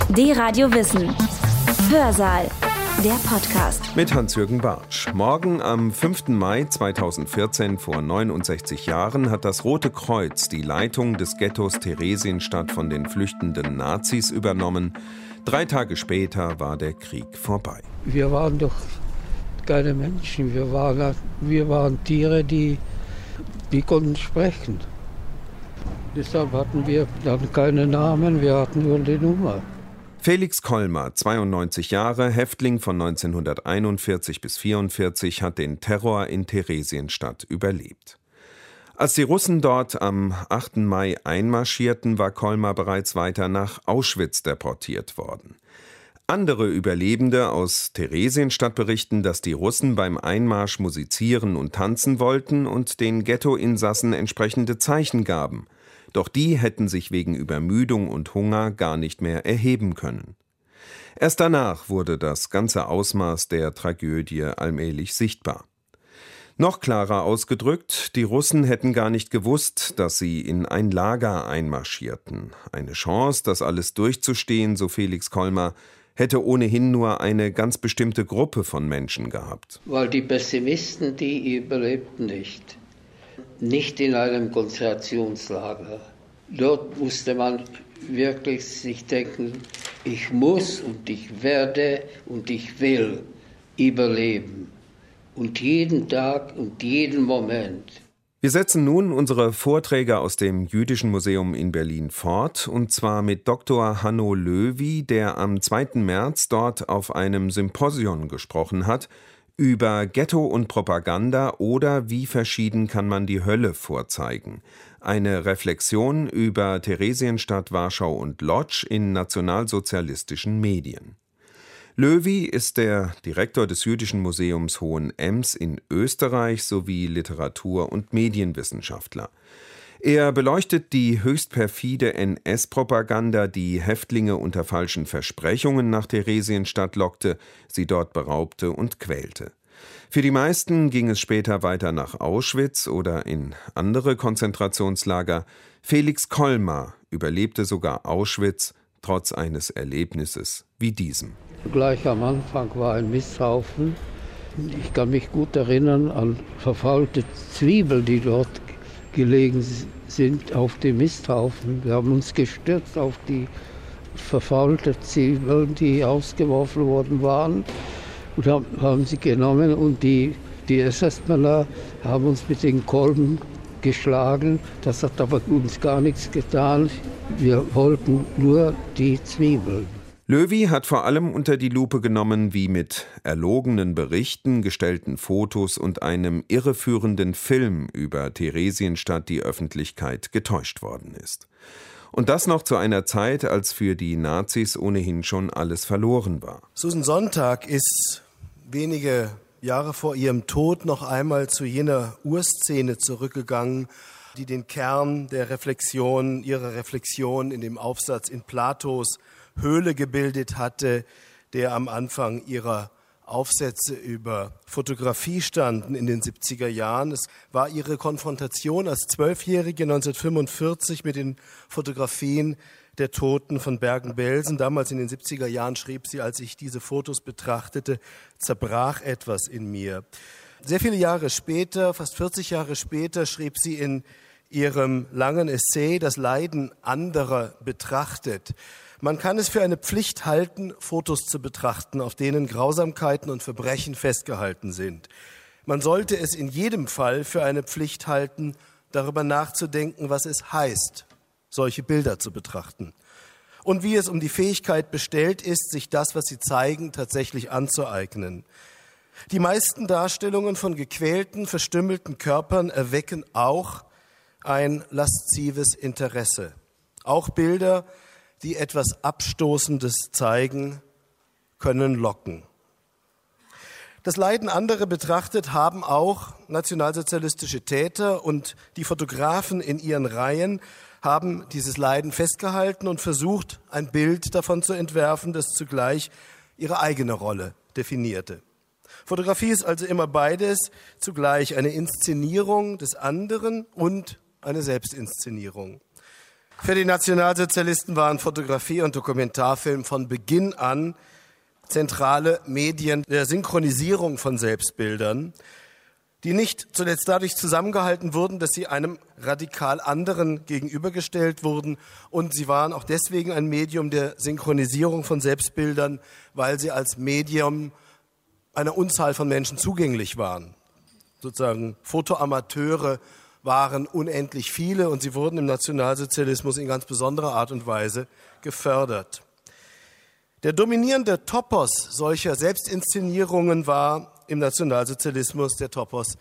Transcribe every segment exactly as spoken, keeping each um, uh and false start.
D-Radio Wissen. Hörsaal. Der Podcast. Mit Hans-Jürgen Bartsch. Morgen am fünften Mai zweitausendvierzehn, vor neunundsechzig Jahren, hat das Rote Kreuz die Leitung des Ghettos Theresienstadt von den flüchtenden Nazis übernommen. Drei Tage später war der Krieg vorbei. Wir waren doch keine Menschen, wir waren, wir waren Tiere, die, die konnten sprechen. Deshalb hatten wir dann keine Namen, wir hatten nur die Nummer. Felix Kollmar, zweiundneunzig Jahre, Häftling von neunzehnhunderteinundvierzig bis vierundvierzig, hat den Terror in Theresienstadt überlebt. Als die Russen dort am achten Mai einmarschierten, war Kollmar bereits weiter nach Auschwitz deportiert worden. Andere Überlebende aus Theresienstadt berichten, dass die Russen beim Einmarsch musizieren und tanzen wollten und den Ghettoinsassen entsprechende Zeichen gaben. Doch die hätten sich wegen Übermüdung und Hunger gar nicht mehr erheben können. Erst danach wurde das ganze Ausmaß der Tragödie allmählich sichtbar. Noch klarer ausgedrückt, die Russen hätten gar nicht gewusst, dass sie in ein Lager einmarschierten. Eine Chance, das alles durchzustehen, so Felix Kollmar, hätte ohnehin nur eine ganz bestimmte Gruppe von Menschen gehabt. Weil die Pessimisten, die überlebten nicht. Nicht in einem Konzentrationslager. Dort musste man wirklich sich denken, ich muss und ich werde und ich will überleben. Und jeden Tag und jeden Moment. Wir setzen nun unsere Vorträge aus dem Jüdischen Museum in Berlin fort, und zwar mit Doktor Hanno Löwy, der am zweiten März dort auf einem Symposion gesprochen hat, über Ghetto und Propaganda oder wie verschieden kann man die Hölle vorzeigen. Eine Reflexion über Theresienstadt, Warschau und Lodz in nationalsozialistischen Medien. Löwy ist der Direktor des Jüdischen Museums Hohenems in Österreich sowie Literatur- und Medienwissenschaftler. Er beleuchtet die höchst perfide N S-Propaganda, die Häftlinge unter falschen Versprechungen nach Theresienstadt lockte, sie dort beraubte und quälte. Für die meisten ging es später weiter nach Auschwitz oder in andere Konzentrationslager. Felix Kollmar überlebte sogar Auschwitz, trotz eines Erlebnisses wie diesem. Gleich am Anfang war ein Misthaufen. Ich kann mich gut erinnern an verfaulte Zwiebeln, die dort gelegen sind auf dem Misthaufen. Wir haben uns gestürzt auf die verfaulte Zwiebeln, die ausgeworfen worden waren, und haben sie genommen, und die, die S S-Männer haben uns mit den Kolben geschlagen. Das hat aber uns gar nichts getan. Wir wollten nur die Zwiebeln. Löwy hat vor allem unter die Lupe genommen, wie mit erlogenen Berichten, gestellten Fotos und einem irreführenden Film über Theresienstadt die Öffentlichkeit getäuscht worden ist. Und das noch zu einer Zeit, als für die Nazis ohnehin schon alles verloren war. Susan Sontag ist wenige Jahre vor ihrem Tod noch einmal zu jener Urszene zurückgegangen, die den Kern der Reflexion, ihrer Reflexion in dem Aufsatz in Platos Höhle gebildet hatte, der am Anfang ihrer Aufsätze über Fotografie standen in den siebziger Jahren. Es war ihre Konfrontation als Zwölfjährige neunzehnhundertfünfundvierzig mit den Fotografien der Toten von Bergen-Belsen. Damals in den siebziger Jahren schrieb sie, als ich diese Fotos betrachtete, zerbrach etwas in mir. Sehr viele Jahre später, fast vierzig Jahre später, schrieb sie in ihrem langen Essay Das Leiden anderer betrachtet: Man kann es für eine Pflicht halten, Fotos zu betrachten, auf denen Grausamkeiten und Verbrechen festgehalten sind. Man sollte es in jedem Fall für eine Pflicht halten, darüber nachzudenken, was es heißt, solche Bilder zu betrachten. Und wie es um die Fähigkeit bestellt ist, sich das, was sie zeigen, tatsächlich anzueignen. Die meisten Darstellungen von gequälten, verstümmelten Körpern erwecken auch ein laszives Interesse. Auch Bilder, die etwas Abstoßendes zeigen, können locken. Das Leiden anderer betrachtet haben auch nationalsozialistische Täter, und die Fotografen in ihren Reihen haben dieses Leiden festgehalten und versucht, ein Bild davon zu entwerfen, das zugleich ihre eigene Rolle definierte. Fotografie ist also immer beides, zugleich eine Inszenierung des anderen und eine Selbstinszenierung. Für die Nationalsozialisten waren Fotografie und Dokumentarfilm von Beginn an zentrale Medien der Synchronisierung von Selbstbildern, die nicht zuletzt dadurch zusammengehalten wurden, dass sie einem radikal anderen gegenübergestellt wurden. Und sie waren auch deswegen ein Medium der Synchronisierung von Selbstbildern, weil sie als Medium einer Unzahl von Menschen zugänglich waren. Sozusagen Fotoamateure waren unendlich viele und sie wurden im Nationalsozialismus in ganz besonderer Art und Weise gefördert. Der dominierende Topos solcher Selbstinszenierungen war im Nationalsozialismus der Topos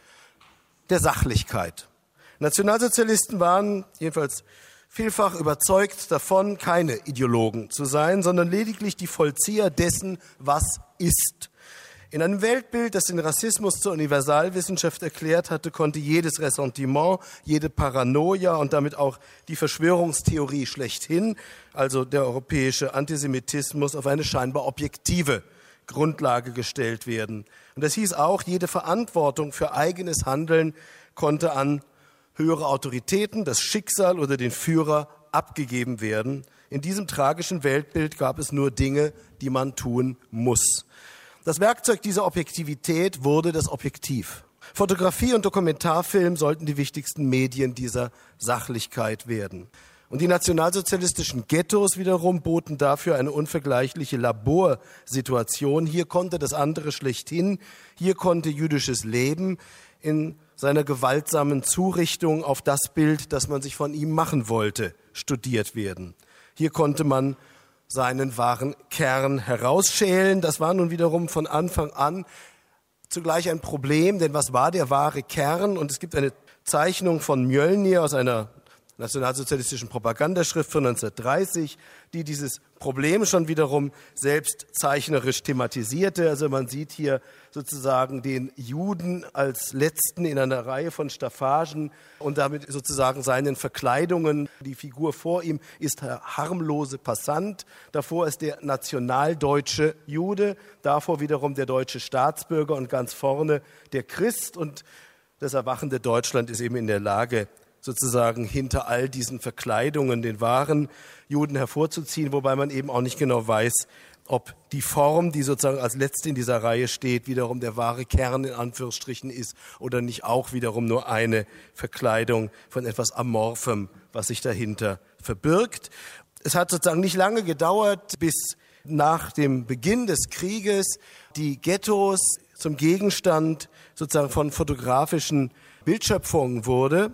der Sachlichkeit. Nationalsozialisten waren jedenfalls vielfach überzeugt davon, keine Ideologen zu sein, sondern lediglich die Vollzieher dessen, was ist. In einem Weltbild, das den Rassismus zur Universalwissenschaft erklärt hatte, konnte jedes Ressentiment, jede Paranoia und damit auch die Verschwörungstheorie schlechthin, also der europäische Antisemitismus, auf eine scheinbar objektive Grundlage gestellt werden. Und das hieß auch, jede Verantwortung für eigenes Handeln konnte an höhere Autoritäten, das Schicksal oder den Führer abgegeben werden. In diesem tragischen Weltbild gab es nur Dinge, die man tun muss. Das Werkzeug dieser Objektivität wurde das Objektiv. Fotografie und Dokumentarfilm sollten die wichtigsten Medien dieser Sachlichkeit werden. Und die nationalsozialistischen Ghettos wiederum boten dafür eine unvergleichliche Laborsituation. Hier konnte das andere schlechthin, hier konnte jüdisches Leben in seiner gewaltsamen Zurichtung auf das Bild, das man sich von ihm machen wollte, studiert werden. Hier konnte man seinen wahren Kern herausschälen. Das war nun wiederum von Anfang an zugleich ein Problem, denn was war der wahre Kern? Und es gibt eine Zeichnung von Mjölnir aus einer nationalsozialistischen Propagandaschrift von neunzehnhundertdreißig, die dieses Problem schon wiederum selbst zeichnerisch thematisierte. Also man sieht hier sozusagen den Juden als Letzten in einer Reihe von Staffagen und damit sozusagen seinen Verkleidungen. Die Figur vor ihm ist der harmlose Passant, davor ist der nationaldeutsche Jude, davor wiederum der deutsche Staatsbürger und ganz vorne der Christ. Und das erwachende Deutschland ist eben in der Lage, sozusagen hinter all diesen Verkleidungen den wahren Juden hervorzuziehen, wobei man eben auch nicht genau weiß, ob die Form, die sozusagen als letzte in dieser Reihe steht, wiederum der wahre Kern in Anführungsstrichen ist oder nicht auch wiederum nur eine Verkleidung von etwas Amorphem, was sich dahinter verbirgt. Es hat sozusagen nicht lange gedauert, bis nach dem Beginn des Krieges die Ghettos zum Gegenstand sozusagen von fotografischen Bildschöpfungen wurde.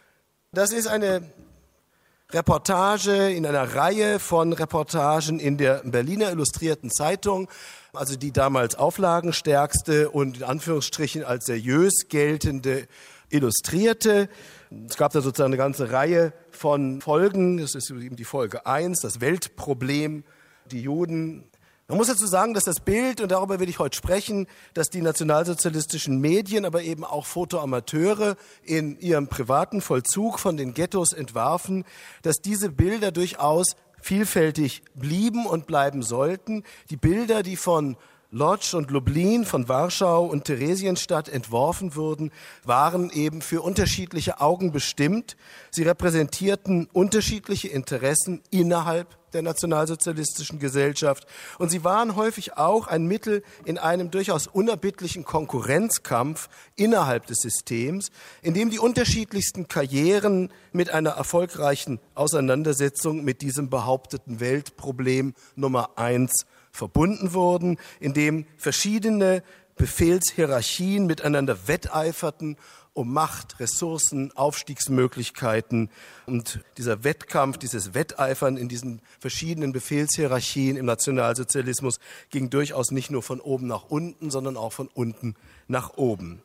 Das ist eine Reportage in einer Reihe von Reportagen in der Berliner Illustrierten Zeitung, also die damals auflagenstärkste und in Anführungsstrichen als seriös geltende Illustrierte. Es gab da sozusagen eine ganze Reihe von Folgen. Das ist eben die Folge eins, das Weltproblem, die Juden. Man muss dazu sagen, dass das Bild, und darüber will ich heute sprechen, dass die nationalsozialistischen Medien, aber eben auch Fotoamateure in ihrem privaten Vollzug von den Ghettos entwarfen, dass diese Bilder durchaus vielfältig blieben und bleiben sollten. Die Bilder, die von Lodz und Lublin, von Warschau und Theresienstadt entworfen wurden, waren eben für unterschiedliche Augen bestimmt. Sie repräsentierten unterschiedliche Interessen innerhalb der nationalsozialistischen Gesellschaft. Und sie waren häufig auch ein Mittel in einem durchaus unerbittlichen Konkurrenzkampf innerhalb des Systems, in dem die unterschiedlichsten Karrieren mit einer erfolgreichen Auseinandersetzung mit diesem behaupteten Weltproblem Nummer eins verbunden wurden, in dem verschiedene Befehlshierarchien miteinander wetteiferten um Macht, Ressourcen, Aufstiegsmöglichkeiten. Und dieser Wettkampf, dieses Wetteifern in diesen verschiedenen Befehlshierarchien im Nationalsozialismus ging durchaus nicht nur von oben nach unten, sondern auch von unten nach oben.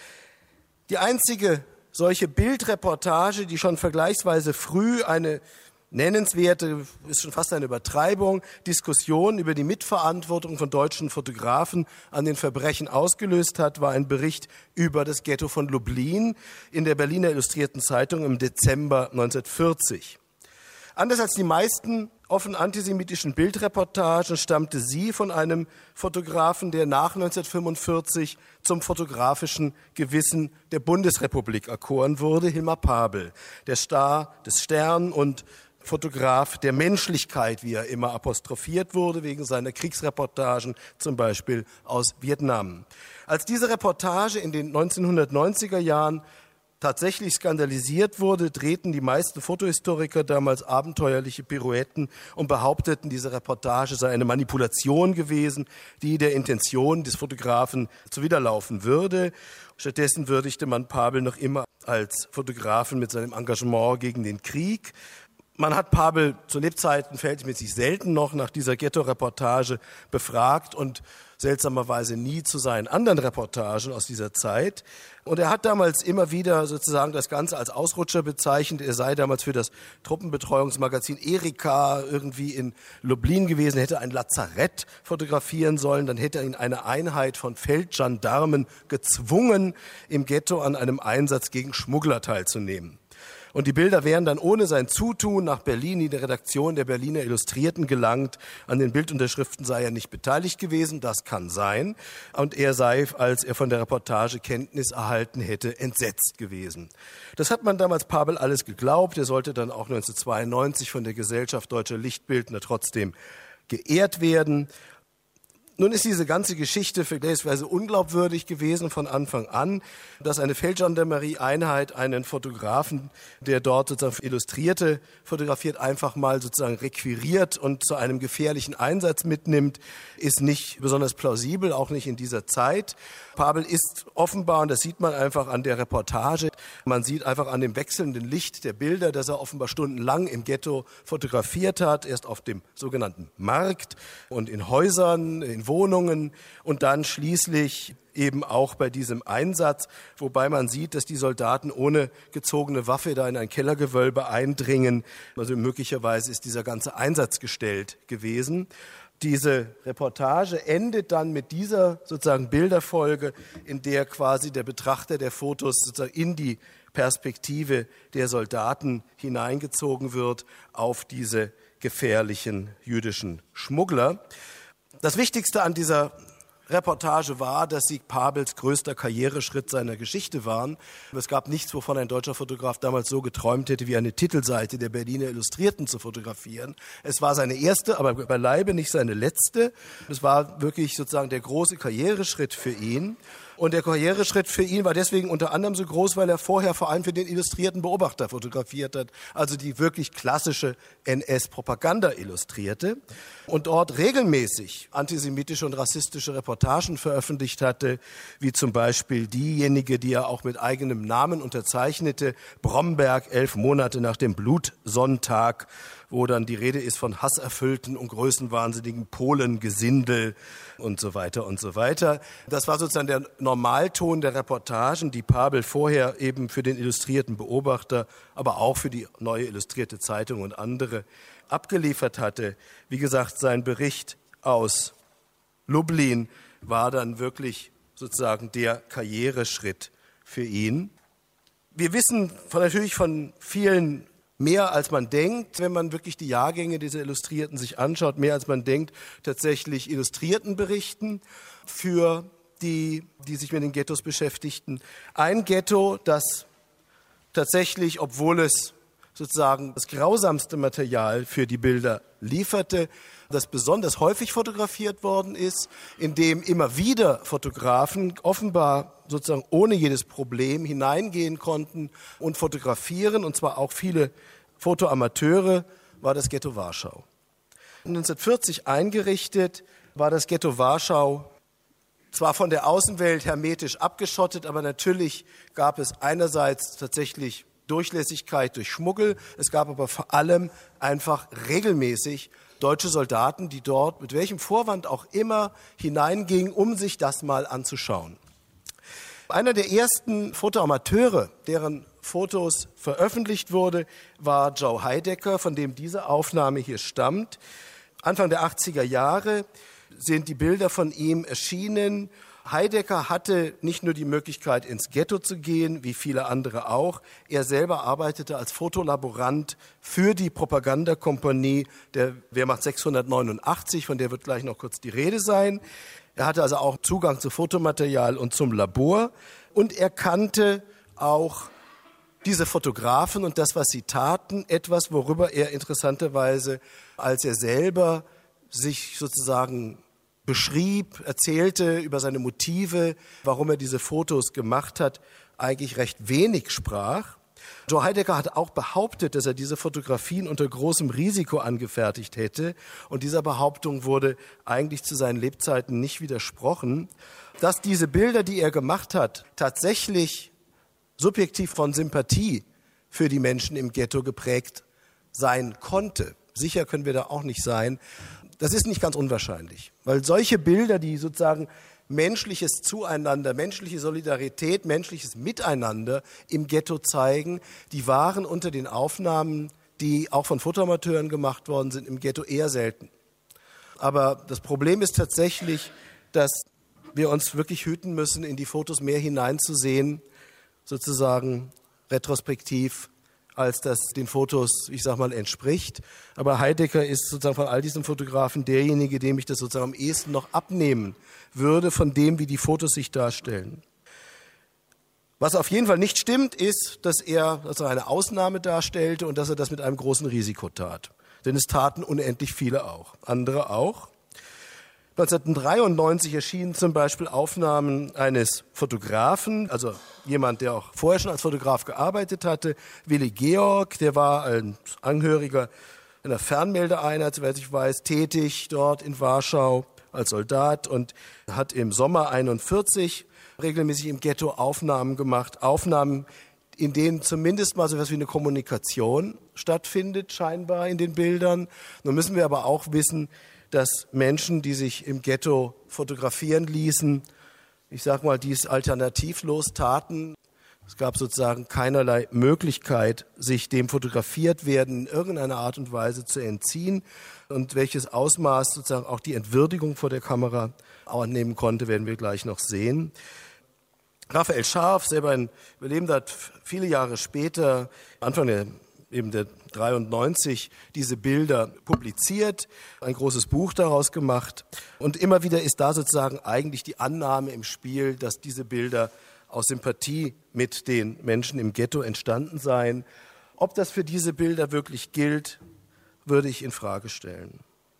Die einzige solche Bildreportage, die schon vergleichsweise früh eine nennenswerte, ist schon fast eine Übertreibung, Diskussion über die Mitverantwortung von deutschen Fotografen an den Verbrechen ausgelöst hat, war ein Bericht über das Ghetto von Lublin in der Berliner Illustrierten Zeitung im Dezember neunzehnhundertvierzig. Anders als die meisten offen antisemitischen Bildreportagen stammte sie von einem Fotografen, der nach neunzehnhundertfünfundvierzig zum fotografischen Gewissen der Bundesrepublik erkoren wurde, Hilmar Pabel, der Star des Stern und Fotograf der Menschlichkeit, wie er immer apostrophiert wurde, wegen seiner Kriegsreportagen, zum Beispiel aus Vietnam. Als diese Reportage in den neunzehnhundertneunziger Jahren tatsächlich skandalisiert wurde, drehten die meisten Fotohistoriker damals abenteuerliche Pirouetten und behaupteten, diese Reportage sei eine Manipulation gewesen, die der Intention des Fotografen zuwiderlaufen würde. Stattdessen würdigte man Pabel noch immer als Fotografen mit seinem Engagement gegen den Krieg. Man hat Pabel zu Lebzeiten verhältnismäßig selten noch nach dieser Ghetto-Reportage befragt und seltsamerweise nie zu seinen anderen Reportagen aus dieser Zeit. Und er hat damals immer wieder sozusagen das Ganze als Ausrutscher bezeichnet. Er sei damals für das Truppenbetreuungsmagazin Erika irgendwie in Lublin gewesen, hätte ein Lazarett fotografieren sollen. Dann hätte ihn eine Einheit von Feldgendarmen gezwungen, im Ghetto an einem Einsatz gegen Schmuggler teilzunehmen. Und die Bilder wären dann ohne sein Zutun nach Berlin in die Redaktion der Berliner Illustrierten gelangt. An den Bildunterschriften sei er nicht beteiligt gewesen, das kann sein. Und er sei, als er von der Reportage Kenntnis erhalten hätte, entsetzt gewesen. Das hat man damals Pabel alles geglaubt. Er sollte dann auch neunzehnhundertzweiundneunzig von der Gesellschaft Deutscher Lichtbildner trotzdem geehrt werden. Nun ist diese ganze Geschichte vergleichsweise unglaubwürdig gewesen von Anfang an, dass eine Feldgendarmerie-Einheit einen Fotografen, der dort sozusagen Illustrierte fotografiert, einfach mal sozusagen requiriert und zu einem gefährlichen Einsatz mitnimmt, ist nicht besonders plausibel, auch nicht in dieser Zeit. Pabel ist offenbar, und das sieht man einfach an der Reportage, man sieht einfach an dem wechselnden Licht der Bilder, dass er offenbar stundenlang im Ghetto fotografiert hat, erst auf dem sogenannten Markt und in Häusern, in Wohnungen und dann schließlich eben auch bei diesem Einsatz, wobei man sieht, dass die Soldaten ohne gezogene Waffe da in ein Kellergewölbe eindringen. Also möglicherweise ist dieser ganze Einsatz gestellt gewesen. Diese Reportage endet dann mit dieser sozusagen Bilderfolge, in der quasi der Betrachter der Fotos sozusagen in die Perspektive der Soldaten hineingezogen wird auf diese gefährlichen jüdischen Schmuggler. Das Wichtigste an dieser Reportage war, dass sie Pabels größter Karriereschritt seiner Geschichte waren. Es gab nichts, wovon ein deutscher Fotograf damals so geträumt hätte, wie eine Titelseite der Berliner Illustrierten zu fotografieren. Es war seine erste, aber beileibe nicht seine letzte. Es war wirklich sozusagen der große Karriereschritt für ihn. Und der Karriereschritt für ihn war deswegen unter anderem so groß, weil er vorher vor allem für den Illustrierten Beobachter fotografiert hat, also die wirklich klassische N S-Propaganda illustrierte und dort regelmäßig antisemitische und rassistische Reportagen veröffentlicht hatte, wie zum Beispiel diejenige, die er auch mit eigenem Namen unterzeichnete, Bromberg, elf Monate nach dem Blutsonntag, wo dann die Rede ist von hasserfüllten und größenwahnsinnigen Polengesindel und so weiter und so weiter. Das war sozusagen der Normalton der Reportagen, die Pabel vorher eben für den Illustrierten Beobachter, aber auch für die Neue Illustrierte Zeitung und andere abgeliefert hatte. Wie gesagt, sein Bericht aus Lublin war dann wirklich sozusagen der Karriereschritt für ihn. Wir wissen von, natürlich von vielen mehr als man denkt, wenn man wirklich die Jahrgänge dieser Illustrierten sich anschaut, mehr als man denkt, tatsächlich Illustriertenberichten für die, die sich mit den Ghettos beschäftigten. Ein Ghetto, das tatsächlich, obwohl es sozusagen das grausamste Material für die Bilder lieferte, das besonders häufig fotografiert worden ist, in dem immer wieder Fotografen offenbar sozusagen ohne jedes Problem hineingehen konnten und fotografieren, und zwar auch viele Fotoamateure, war das Ghetto Warschau. neunzehnhundertvierzig eingerichtet war das Ghetto Warschau zwar von der Außenwelt hermetisch abgeschottet, aber natürlich gab es einerseits tatsächlich Durchlässigkeit durch Schmuggel, es gab aber vor allem einfach regelmäßig deutsche Soldaten, die dort mit welchem Vorwand auch immer hineingingen, um sich das mal anzuschauen. Einer der ersten Fotoamateure, deren Fotos veröffentlicht wurde, war Joe Heidecker, von dem diese Aufnahme hier stammt. Anfang der achtziger Jahre sind die Bilder von ihm erschienen. Heidecker hatte nicht nur die Möglichkeit, ins Ghetto zu gehen, wie viele andere auch. Er selber arbeitete als Fotolaborant für die Propagandakompanie der Wehrmacht sechshundertneunundachtzig, von der wird gleich noch kurz die Rede sein. Er hatte also auch Zugang zu Fotomaterial und zum Labor. Und er kannte auch diese Fotografen und das, was sie taten, etwas, worüber er interessanterweise, als er selber sich sozusagen beschrieb, erzählte über seine Motive, warum er diese Fotos gemacht hat, eigentlich recht wenig sprach. Joe Heidegger hat auch behauptet, dass er diese Fotografien unter großem Risiko angefertigt hätte. Und dieser Behauptung wurde eigentlich zu seinen Lebzeiten nicht widersprochen. Dass diese Bilder, die er gemacht hat, tatsächlich subjektiv von Sympathie für die Menschen im Ghetto geprägt sein konnte. Sicher können wir da auch nicht sein. Das ist nicht ganz unwahrscheinlich, weil solche Bilder, die sozusagen menschliches Zueinander, menschliche Solidarität, menschliches Miteinander im Ghetto zeigen, die waren unter den Aufnahmen, die auch von Fotoamateuren gemacht worden sind, im Ghetto eher selten. Aber das Problem ist tatsächlich, dass wir uns wirklich hüten müssen, in die Fotos mehr hineinzusehen, sozusagen retrospektiv, als das den Fotos, ich sag mal, entspricht. Aber Heidegger ist sozusagen von all diesen Fotografen derjenige, dem ich das sozusagen am ehesten noch abnehmen würde, von dem, wie die Fotos sich darstellen. Was auf jeden Fall nicht stimmt, ist, dass er, dass er eine Ausnahme darstellte und dass er das mit einem großen Risiko tat. Denn es taten unendlich viele auch, andere auch. neunzehnhundertdreiundneunzig erschienen zum Beispiel Aufnahmen eines Fotografen, also jemand, der auch vorher schon als Fotograf gearbeitet hatte, Willi Georg, der war ein Angehöriger einer Fernmeldeeinheit, soweit ich weiß, tätig dort in Warschau als Soldat und hat im Sommer einundvierzig regelmäßig im Ghetto Aufnahmen gemacht, Aufnahmen, in denen zumindest mal so etwas wie eine Kommunikation stattfindet, scheinbar in den Bildern. Nun müssen wir aber auch wissen, dass Menschen, die sich im Ghetto fotografieren ließen, ich sag mal, dies alternativlos taten. Es gab sozusagen keinerlei Möglichkeit, sich dem fotografiert werden in irgendeiner Art und Weise zu entziehen. Und welches Ausmaß sozusagen auch die Entwürdigung vor der Kamera annehmen konnte, werden wir gleich noch sehen. Raphael Scharf, selber ein Überlebender, hat viele Jahre später, Anfang der eben der dreiundneunzig, diese Bilder publiziert, ein großes Buch daraus gemacht. Und immer wieder ist da sozusagen eigentlich die Annahme im Spiel, dass diese Bilder aus Sympathie mit den Menschen im Ghetto entstanden seien. Ob das für diese Bilder wirklich gilt, würde ich in Frage stellen.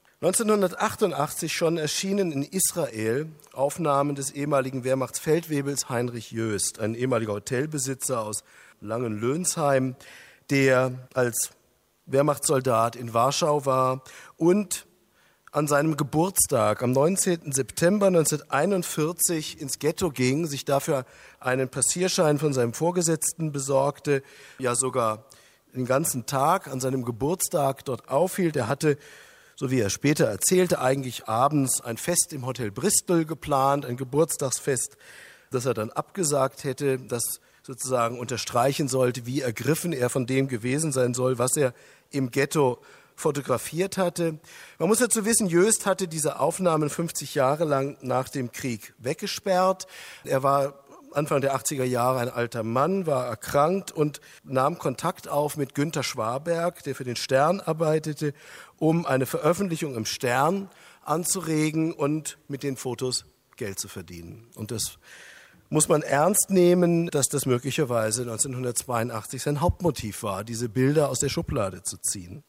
neunzehnhundertachtundachtzig schon erschienen in Israel Aufnahmen des ehemaligen Wehrmachtsfeldwebels Heinrich Jöst, ein ehemaliger Hotelbesitzer aus Langenlönsheim, der als Wehrmachtssoldat in Warschau war und an seinem Geburtstag am neunzehnten September neunzehnhunderteinundvierzig ins Ghetto ging, sich dafür einen Passierschein von seinem Vorgesetzten besorgte, ja sogar den ganzen Tag an seinem Geburtstag dort aufhielt. Er hatte, so wie er später erzählte, eigentlich abends ein Fest im Hotel Bristol geplant, ein Geburtstagsfest, das er dann abgesagt hätte, das sozusagen unterstreichen sollte, wie ergriffen er von dem gewesen sein soll, was er im Ghetto fotografiert hatte. Man muss dazu wissen, Jöst hatte diese Aufnahmen fünfzig Jahre lang nach dem Krieg weggesperrt. Er war Anfang der achtziger Jahre ein alter Mann, war erkrankt und nahm Kontakt auf mit Günter Schwaberg, der für den Stern arbeitete, um eine Veröffentlichung im Stern anzuregen und mit den Fotos Geld zu verdienen. Und das muss man ernst nehmen, dass das möglicherweise neunzehnhundertzweiundachtzig sein Hauptmotiv war, diese Bilder aus der Schublade zu ziehen.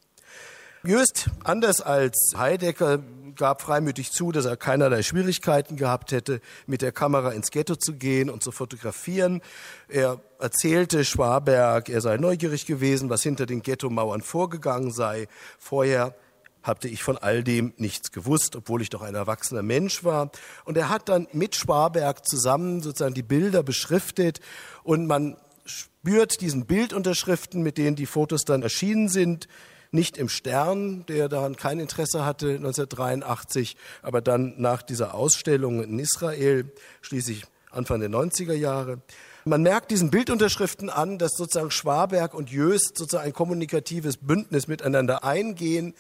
Jöst, anders als Heidegger, gab freimütig zu, dass er keinerlei Schwierigkeiten gehabt hätte, mit der Kamera ins Ghetto zu gehen und zu fotografieren. Er erzählte Schwaberg, er sei neugierig gewesen, was hinter den Ghetto-Mauern vorgegangen sei. Vorher hatte ich von all dem nichts gewusst, obwohl ich doch ein erwachsener Mensch war. Und er hat dann mit Schwaberg zusammen sozusagen die Bilder beschriftet und man spürt diesen Bildunterschriften, mit denen die Fotos dann erschienen sind, nicht im Stern, der daran kein Interesse hatte, neunzehnhundertdreiundachtzig, aber dann nach dieser Ausstellung in Israel, schließlich Anfang der neunziger Jahre. Man merkt diesen Bildunterschriften an, dass sozusagen Schwaberg und Jöst sozusagen ein kommunikatives Bündnis miteinander eingehen,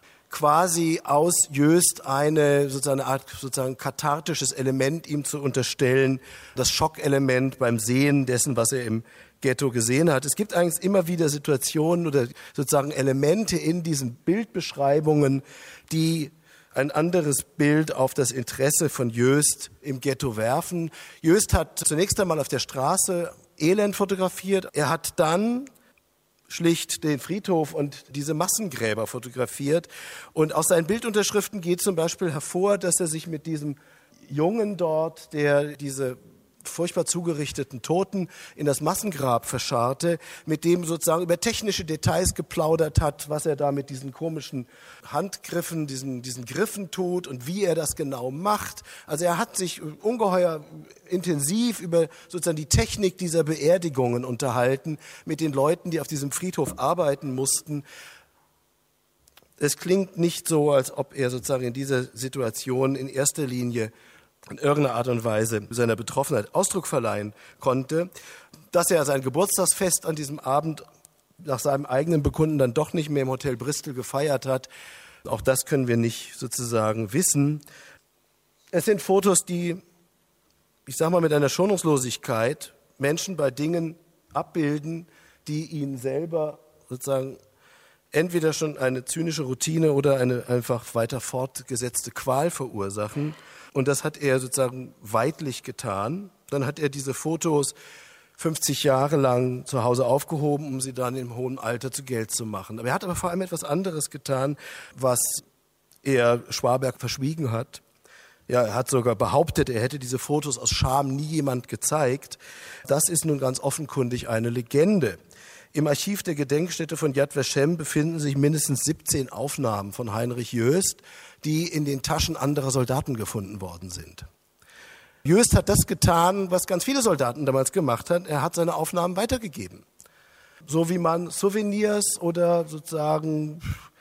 quasi aus Jöst eine sozusagen eine Art sozusagen kathartisches Element ihm zu unterstellen, das Schockelement beim Sehen dessen, was er im Ghetto gesehen hat. Es gibt eigentlich immer wieder Situationen oder sozusagen Elemente in diesen Bildbeschreibungen, die ein anderes Bild auf das Interesse von Jöst im Ghetto werfen. Jöst hat zunächst einmal auf der Straße Elend fotografiert. Er hat dann schlicht den Friedhof und diese Massengräber fotografiert. Und aus seinen Bildunterschriften geht zum Beispiel hervor, dass er sich mit diesem Jungen dort, der diese furchtbar zugerichteten Toten in das Massengrab verscharrte, mit dem sozusagen über technische Details geplaudert hat, was er da mit diesen komischen Handgriffen, diesen, diesen Griffen tut und wie er das genau macht. Also er hat sich ungeheuer intensiv über sozusagen die Technik dieser Beerdigungen unterhalten mit den Leuten, die auf diesem Friedhof arbeiten mussten. Es klingt nicht so, als ob er sozusagen in dieser Situation in erster Linie in irgendeiner Art und Weise seiner Betroffenheit Ausdruck verleihen konnte. Dass er sein Geburtstagsfest an diesem Abend nach seinem eigenen Bekunden dann doch nicht mehr im Hotel Bristol gefeiert hat, auch das können wir nicht sozusagen wissen. Es sind Fotos, die, ich sage mal, mit einer Schonungslosigkeit Menschen bei Dingen abbilden, die ihnen selber sozusagen entweder schon eine zynische Routine oder eine einfach weiter fortgesetzte Qual verursachen. Und das hat er sozusagen weidlich getan. Dann hat er diese Fotos fünfzig Jahre lang zu Hause aufgehoben, um sie dann im hohen Alter zu Geld zu machen. Aber er hat aber vor allem etwas anderes getan, was er Schwaberg verschwiegen hat. Ja, er hat sogar behauptet, er hätte diese Fotos aus Scham nie jemand gezeigt. Das ist nun ganz offenkundig eine Legende. Im Archiv der Gedenkstätte von Yad Vashem befinden sich mindestens siebzehn Aufnahmen von Heinrich Jöst, die in den Taschen anderer Soldaten gefunden worden sind. Jöst hat das getan, was ganz viele Soldaten damals gemacht haben. Er hat seine Aufnahmen weitergegeben. So wie man Souvenirs oder sozusagen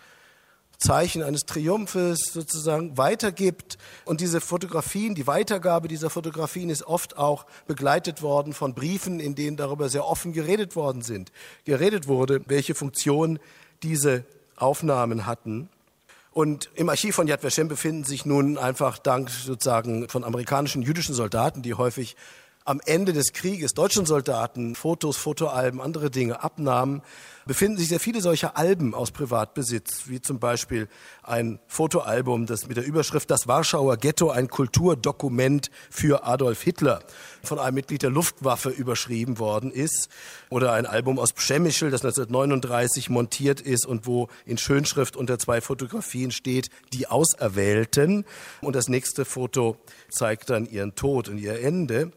Zeichen eines Triumphes sozusagen weitergibt. Und diese Fotografien, die Weitergabe dieser Fotografien ist oft auch begleitet worden von Briefen, in denen darüber sehr offen geredet worden sind. Geredet wurde, welche Funktion diese Aufnahmen hatten. Und im Archiv von Yad Vashem befinden sich nun einfach dank sozusagen von amerikanischen jüdischen Soldaten, die häufig am Ende des Krieges deutschen Soldaten Fotos, Fotoalben, andere Dinge abnahmen, befinden sich sehr viele solcher Alben aus Privatbesitz, wie zum Beispiel ein Fotoalbum, das mit der Überschrift Das Warschauer Ghetto, ein Kulturdokument für Adolf Hitler, von einem Mitglied der Luftwaffe überschrieben worden ist, oder ein Album aus Przemyśl, das neunzehnhundertneununddreißig montiert ist und wo in Schönschrift unter zwei Fotografien steht, die Auserwählten, und das nächste Foto zeigt dann ihren Tod und ihr Ende.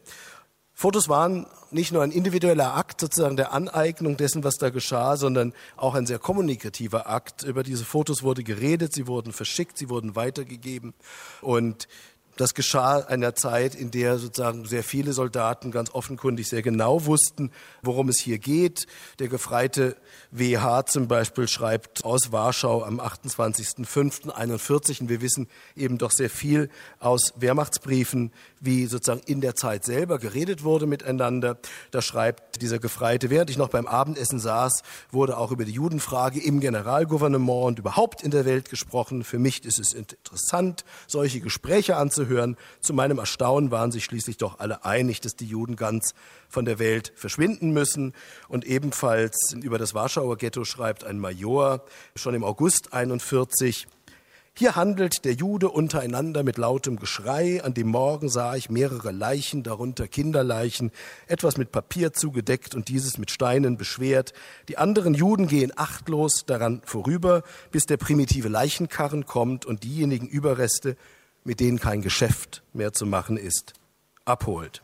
Fotos waren nicht nur ein individueller Akt sozusagen der Aneignung dessen, was da geschah, sondern auch ein sehr kommunikativer Akt. Über diese Fotos wurde geredet, sie wurden verschickt, sie wurden weitergegeben. Und das geschah in einer Zeit, in der sozusagen sehr viele Soldaten ganz offenkundig sehr genau wussten, worum es hier geht. Der Gefreite W H zum Beispiel schreibt aus Warschau am achtundzwanzigsten fünften einundvierzig. Und wir wissen eben doch sehr viel aus Wehrmachtsbriefen, wie sozusagen in der Zeit selber geredet wurde miteinander. Da schreibt dieser Gefreite: Während ich noch beim Abendessen saß, wurde auch über die Judenfrage im Generalgouvernement und überhaupt in der Welt gesprochen. Für mich ist es interessant, solche Gespräche anzuhören. Zu meinem Erstaunen waren sich schließlich doch alle einig, dass die Juden ganz von der Welt verschwinden müssen. Und ebenfalls über das Warschauer Ghetto schreibt ein Major schon im August einundvierzig: Hier handelt der Jude untereinander mit lautem Geschrei. An dem Morgen sah ich mehrere Leichen, darunter Kinderleichen, etwas mit Papier zugedeckt und dieses mit Steinen beschwert. Die anderen Juden gehen achtlos daran vorüber, bis der primitive Leichenkarren kommt und diejenigen Überreste, mit denen kein Geschäft mehr zu machen ist, abholt.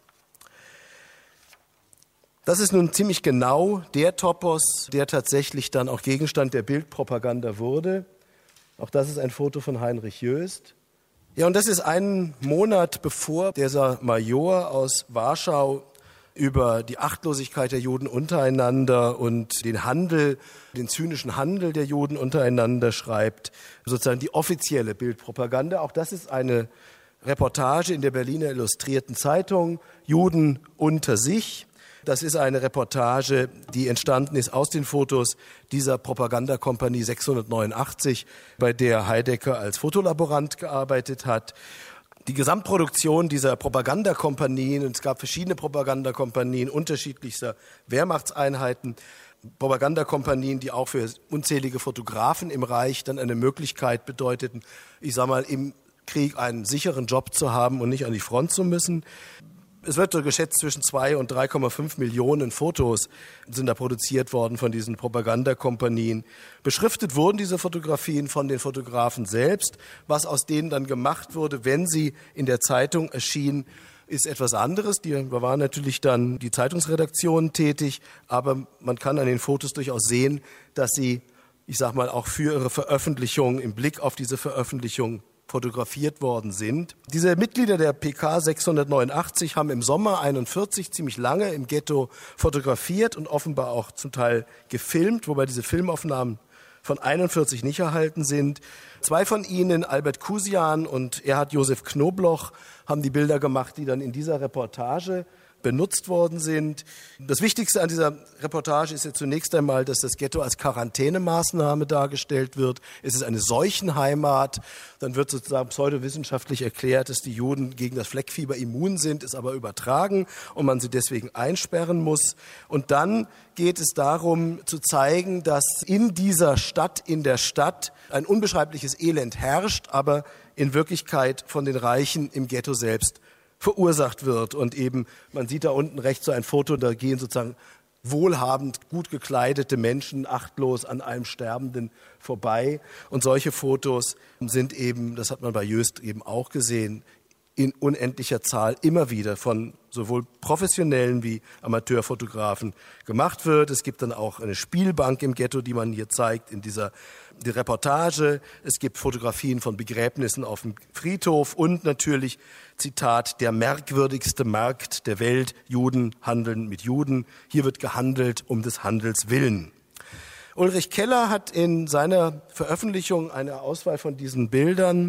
Das ist nun ziemlich genau der Topos, der tatsächlich dann auch Gegenstand der Bildpropaganda wurde. Auch das ist ein Foto von Heinrich Jöst. Ja, und das ist einen Monat bevor dieser Major aus Warschau über die Achtlosigkeit der Juden untereinander und den Handel, den zynischen Handel der Juden untereinander schreibt, sozusagen die offizielle Bildpropaganda. Auch das ist eine Reportage in der Berliner Illustrierten Zeitung, Juden unter sich. Das ist eine Reportage, die entstanden ist aus den Fotos dieser Propagandakompanie sechshundertneunundachtzig, bei der Heidegger als Fotolaborant gearbeitet hat. Die Gesamtproduktion dieser Propagandakompanien, und es gab verschiedene Propagandakompanien unterschiedlichster Wehrmachtseinheiten, Propagandakompanien, die auch für unzählige Fotografen im Reich dann eine Möglichkeit bedeuteten, ich sag mal, im Krieg einen sicheren Job zu haben und nicht an die Front zu müssen, Es wird so geschätzt, zwischen zwei und drei Komma fünf Millionen Fotos sind da produziert worden von diesen Propagandakompanien. Beschriftet wurden diese Fotografien von den Fotografen selbst. Was aus denen dann gemacht wurde, wenn sie in der Zeitung erschienen, ist etwas anderes. Die waren natürlich dann die Zeitungsredaktionen tätig, aber man kann an den Fotos durchaus sehen, dass sie, ich sag mal, auch für ihre Veröffentlichung, im Blick auf diese Veröffentlichung fotografiert worden sind. Diese Mitglieder der P K sechshundertneunundachtzig haben im Sommer einundvierzig ziemlich lange im Ghetto fotografiert und offenbar auch zum Teil gefilmt, wobei diese Filmaufnahmen von einundvierzig nicht erhalten sind. Zwei von ihnen, Albert Kusian und Erhard Josef Knobloch, haben die Bilder gemacht, die dann in dieser Reportage benutzt worden sind. Das Wichtigste an dieser Reportage ist ja zunächst einmal, dass das Ghetto als Quarantänemaßnahme dargestellt wird. Es ist eine Seuchenheimat. Dann wird sozusagen pseudowissenschaftlich erklärt, dass die Juden gegen das Fleckfieber immun sind, es aber übertragen und man sie deswegen einsperren muss. Und dann geht es darum zu zeigen, dass in dieser Stadt, in der Stadt ein unbeschreibliches Elend herrscht, aber in Wirklichkeit von den Reichen im Ghetto selbst verursacht wird. Und eben, man sieht da unten rechts so ein Foto, da gehen sozusagen wohlhabend, gut gekleidete Menschen achtlos an einem Sterbenden vorbei. Und solche Fotos sind eben, das hat man bei Jöst eben auch gesehen, in unendlicher Zahl immer wieder von sowohl professionellen wie Amateurfotografen gemacht wird. Es gibt dann auch eine Spielbank im Ghetto, die man hier zeigt in dieser die Reportage. Es gibt Fotografien von Begräbnissen auf dem Friedhof und natürlich, Zitat, der merkwürdigste Markt der Welt. Juden handeln mit Juden. Hier wird gehandelt um des Handels willen. Ulrich Keller hat in seiner Veröffentlichung eine Auswahl von diesen Bildern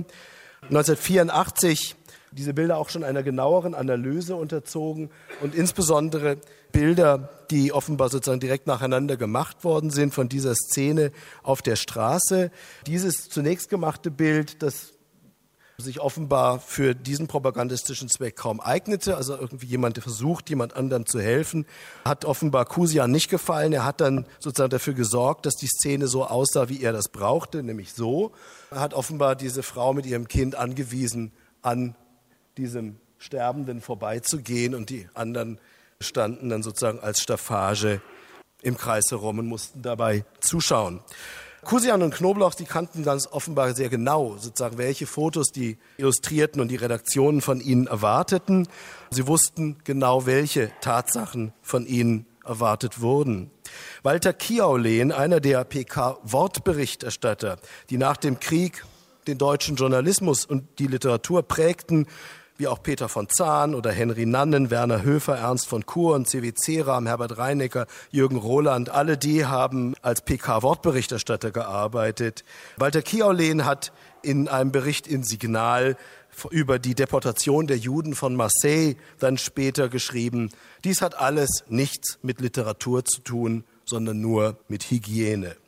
neunzehnhundertvierundachtzig diese Bilder auch schon einer genaueren Analyse unterzogen und insbesondere Bilder, die offenbar sozusagen direkt nacheinander gemacht worden sind von dieser Szene auf der Straße. Dieses zunächst gemachte Bild, das sich offenbar für diesen propagandistischen Zweck kaum eignete, also irgendwie jemand, der versucht, jemand anderem zu helfen, hat offenbar Kusian nicht gefallen. Er hat dann sozusagen dafür gesorgt, dass die Szene so aussah, wie er das brauchte, nämlich so. Er hat offenbar diese Frau mit ihrem Kind angewiesen, an diesem Sterbenden vorbeizugehen und die anderen standen dann sozusagen als Staffage im Kreis herum und mussten dabei zuschauen. Kusian und Knobloch, die kannten ganz offenbar sehr genau, sozusagen, welche Fotos die Illustrierten und die Redaktionen von ihnen erwarteten. Sie wussten genau, welche Tatsachen von ihnen erwartet wurden. Walter Kiaulehn, einer der P K-Wortberichterstatter, die nach dem Krieg den deutschen Journalismus und die Literatur prägten, wie auch Peter von Zahn oder Henry Nannen, Werner Höfer, Ernst von Kuren, C W Ceram, Herbert Reinecker, Jürgen Roland, alle die haben als P K-Wortberichterstatter gearbeitet. Walter Kiaulehn hat in einem Bericht in Signal über die Deportation der Juden von Marseille dann später geschrieben, dies hat alles nichts mit Literatur zu tun, sondern nur mit Hygiene.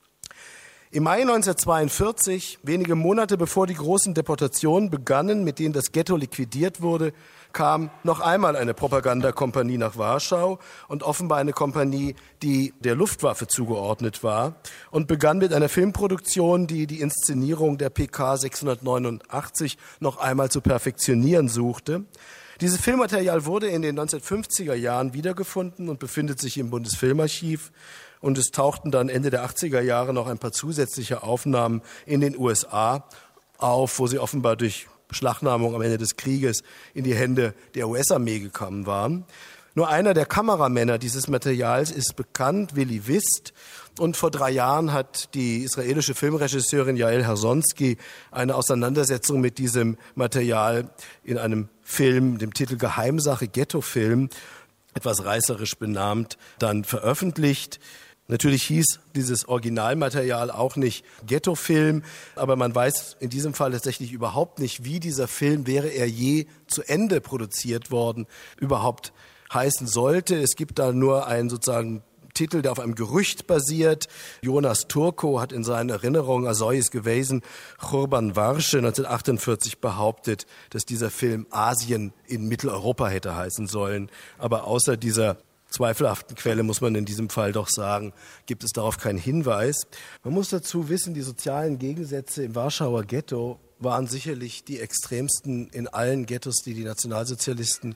Im Mai neunzehnhundertzweiundvierzig, wenige Monate bevor die großen Deportationen begannen, mit denen das Ghetto liquidiert wurde, kam noch einmal eine Propagandakompanie nach Warschau und offenbar eine Kompanie, die der Luftwaffe zugeordnet war und begann mit einer Filmproduktion, die die Inszenierung der P K sechshundertneunundachtzig noch einmal zu perfektionieren suchte. Dieses Filmmaterial wurde in den neunzehnhundertfünfziger Jahren wiedergefunden und befindet sich im Bundesfilmarchiv. Und es tauchten dann Ende der achtziger Jahre noch ein paar zusätzliche Aufnahmen in den U S A auf, wo sie offenbar durch Beschlagnahmung am Ende des Krieges in die Hände der U S-Armee gekommen waren. Nur einer der Kameramänner dieses Materials ist bekannt, Willi Wist. Und vor drei Jahren hat die israelische Filmregisseurin Yael Hersonsky eine Auseinandersetzung mit diesem Material in einem Film, dem Titel Geheimsache Ghetto-Film, etwas reißerisch benannt, dann veröffentlicht. Natürlich hieß dieses Originalmaterial auch nicht Ghetto-Film, aber man weiß in diesem Fall tatsächlich überhaupt nicht, wie dieser Film, wäre er je zu Ende produziert worden, überhaupt heißen sollte. Es gibt da nur einen sozusagen Titel, der auf einem Gerücht basiert. Jonas Turko hat in seinen Erinnerungen, also ist gewesen, Churban Warsche neunzehnhundertachtundvierzig behauptet, dass dieser Film Asien in Mitteleuropa hätte heißen sollen. Aber außer dieser zweifelhaften Quelle muss man in diesem Fall doch sagen, gibt es darauf keinen Hinweis. Man muss dazu wissen, die sozialen Gegensätze im Warschauer Ghetto waren sicherlich die extremsten in allen Ghettos, die die Nationalsozialisten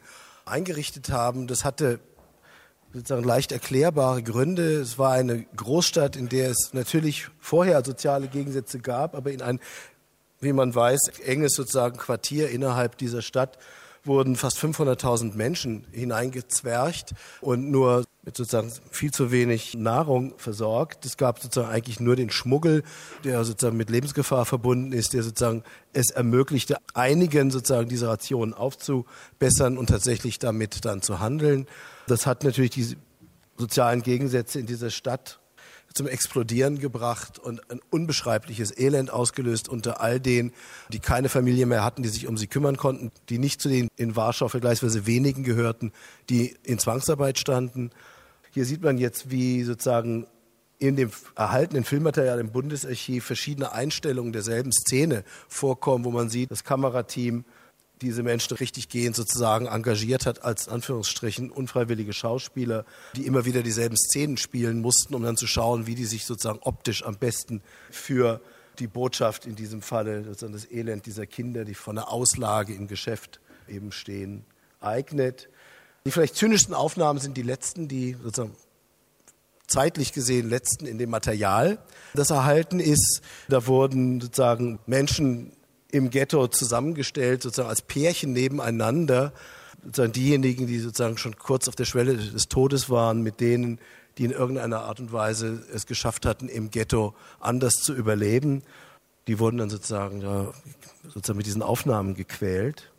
eingerichtet haben, das hatte sozusagen leicht erklärbare Gründe. Es war eine Großstadt, in der es natürlich vorher soziale Gegensätze gab, aber in ein, wie man weiß, enges sozusagen Quartier innerhalb dieser Stadt wurden fast fünfhunderttausend Menschen hineingezwercht und nur mit sozusagen viel zu wenig Nahrung versorgt. Es gab sozusagen eigentlich nur den Schmuggel, der sozusagen mit Lebensgefahr verbunden ist, der sozusagen es ermöglichte, einigen sozusagen diese Rationen aufzubessern und tatsächlich damit dann zu handeln. Das hat natürlich die sozialen Gegensätze in dieser Stadt zum Explodieren gebracht und ein unbeschreibliches Elend ausgelöst unter all denen, die keine Familie mehr hatten, die sich um sie kümmern konnten, die nicht zu den in Warschau vergleichsweise wenigen gehörten, die in Zwangsarbeit standen. Hier sieht man jetzt, wie sozusagen in dem erhaltenen Filmmaterial im Bundesarchiv verschiedene Einstellungen derselben Szene vorkommen, wo man sieht, das Kamerateam diese Menschen richtig gehend sozusagen engagiert hat als Anführungsstrichen unfreiwillige Schauspieler, die immer wieder dieselben Szenen spielen mussten, um dann zu schauen, wie die sich sozusagen optisch am besten für die Botschaft, in diesem Falle sozusagen das Elend dieser Kinder, die vor einer Auslage im Geschäft eben stehen, eignet. Die vielleicht zynischsten Aufnahmen sind die letzten, die sozusagen zeitlich gesehen letzten in dem Material, das erhalten ist. Da wurden sozusagen Menschen im Ghetto zusammengestellt, sozusagen als Pärchen nebeneinander, sozusagen diejenigen, die sozusagen schon kurz auf der Schwelle des Todes waren, mit denen, die in irgendeiner Art und Weise es geschafft hatten, im Ghetto anders zu überleben. Die wurden dann sozusagen, ja, sozusagen mit diesen Aufnahmen gequält.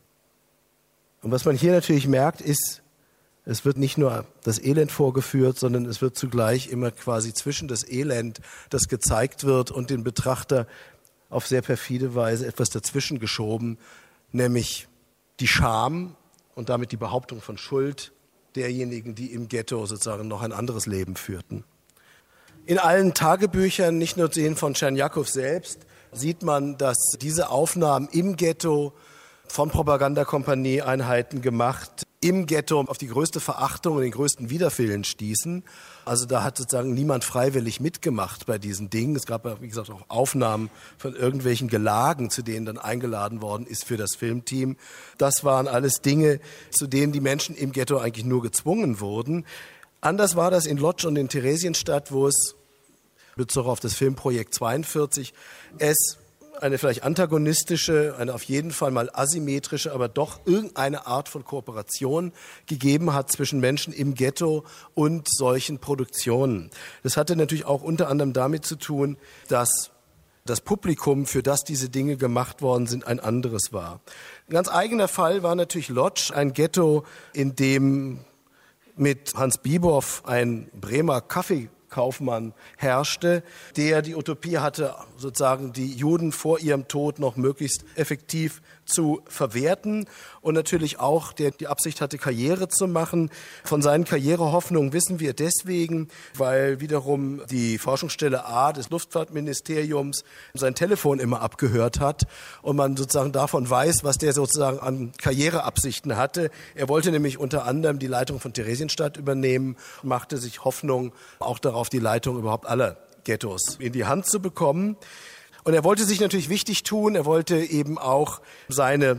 Und was man hier natürlich merkt, ist, es wird nicht nur das Elend vorgeführt, sondern es wird zugleich immer quasi zwischen das Elend, das gezeigt wird, und den Betrachter auf sehr perfide Weise etwas dazwischen geschoben, nämlich die Scham und damit die Behauptung von Schuld derjenigen, die im Ghetto sozusagen noch ein anderes Leben führten. In allen Tagebüchern, nicht nur denen von Tscherniakow selbst, sieht man, dass diese Aufnahmen im Ghetto von Propagandakompanieeinheiten gemacht, im Ghetto auf die größte Verachtung und den größten Widerwillen stießen. Also da hat sozusagen niemand freiwillig mitgemacht bei diesen Dingen. Es gab, wie gesagt, auch Aufnahmen von irgendwelchen Gelagen, zu denen dann eingeladen worden ist für das Filmteam. Das waren alles Dinge, zu denen die Menschen im Ghetto eigentlich nur gezwungen wurden. Anders war das in Lodz und in Theresienstadt, wo es, Bezug auf das Filmprojekt zweiundvierzig, es eine vielleicht antagonistische, eine auf jeden Fall mal asymmetrische, aber doch irgendeine Art von Kooperation gegeben hat zwischen Menschen im Ghetto und solchen Produktionen. Das hatte natürlich auch unter anderem damit zu tun, dass das Publikum, für das diese Dinge gemacht worden sind, ein anderes war. Ein ganz eigener Fall war natürlich Lodz, ein Ghetto, in dem mit Hans Biebow ein Bremer Kaffee Kaufmann herrschte, der die Utopie hatte, sozusagen die Juden vor ihrem Tod noch möglichst effektiv zu verwerten und natürlich auch, der die Absicht hatte, Karriere zu machen. Von seinen Karrierehoffnungen wissen wir deswegen, weil wiederum die Forschungsstelle A des Luftfahrtministeriums sein Telefon immer abgehört hat und man sozusagen davon weiß, was der sozusagen an Karriereabsichten hatte. Er wollte nämlich unter anderem die Leitung von Theresienstadt übernehmen und machte sich Hoffnung, auch darauf die Leitung überhaupt aller Ghettos in die Hand zu bekommen. Und er wollte sich natürlich wichtig tun, er wollte eben auch seine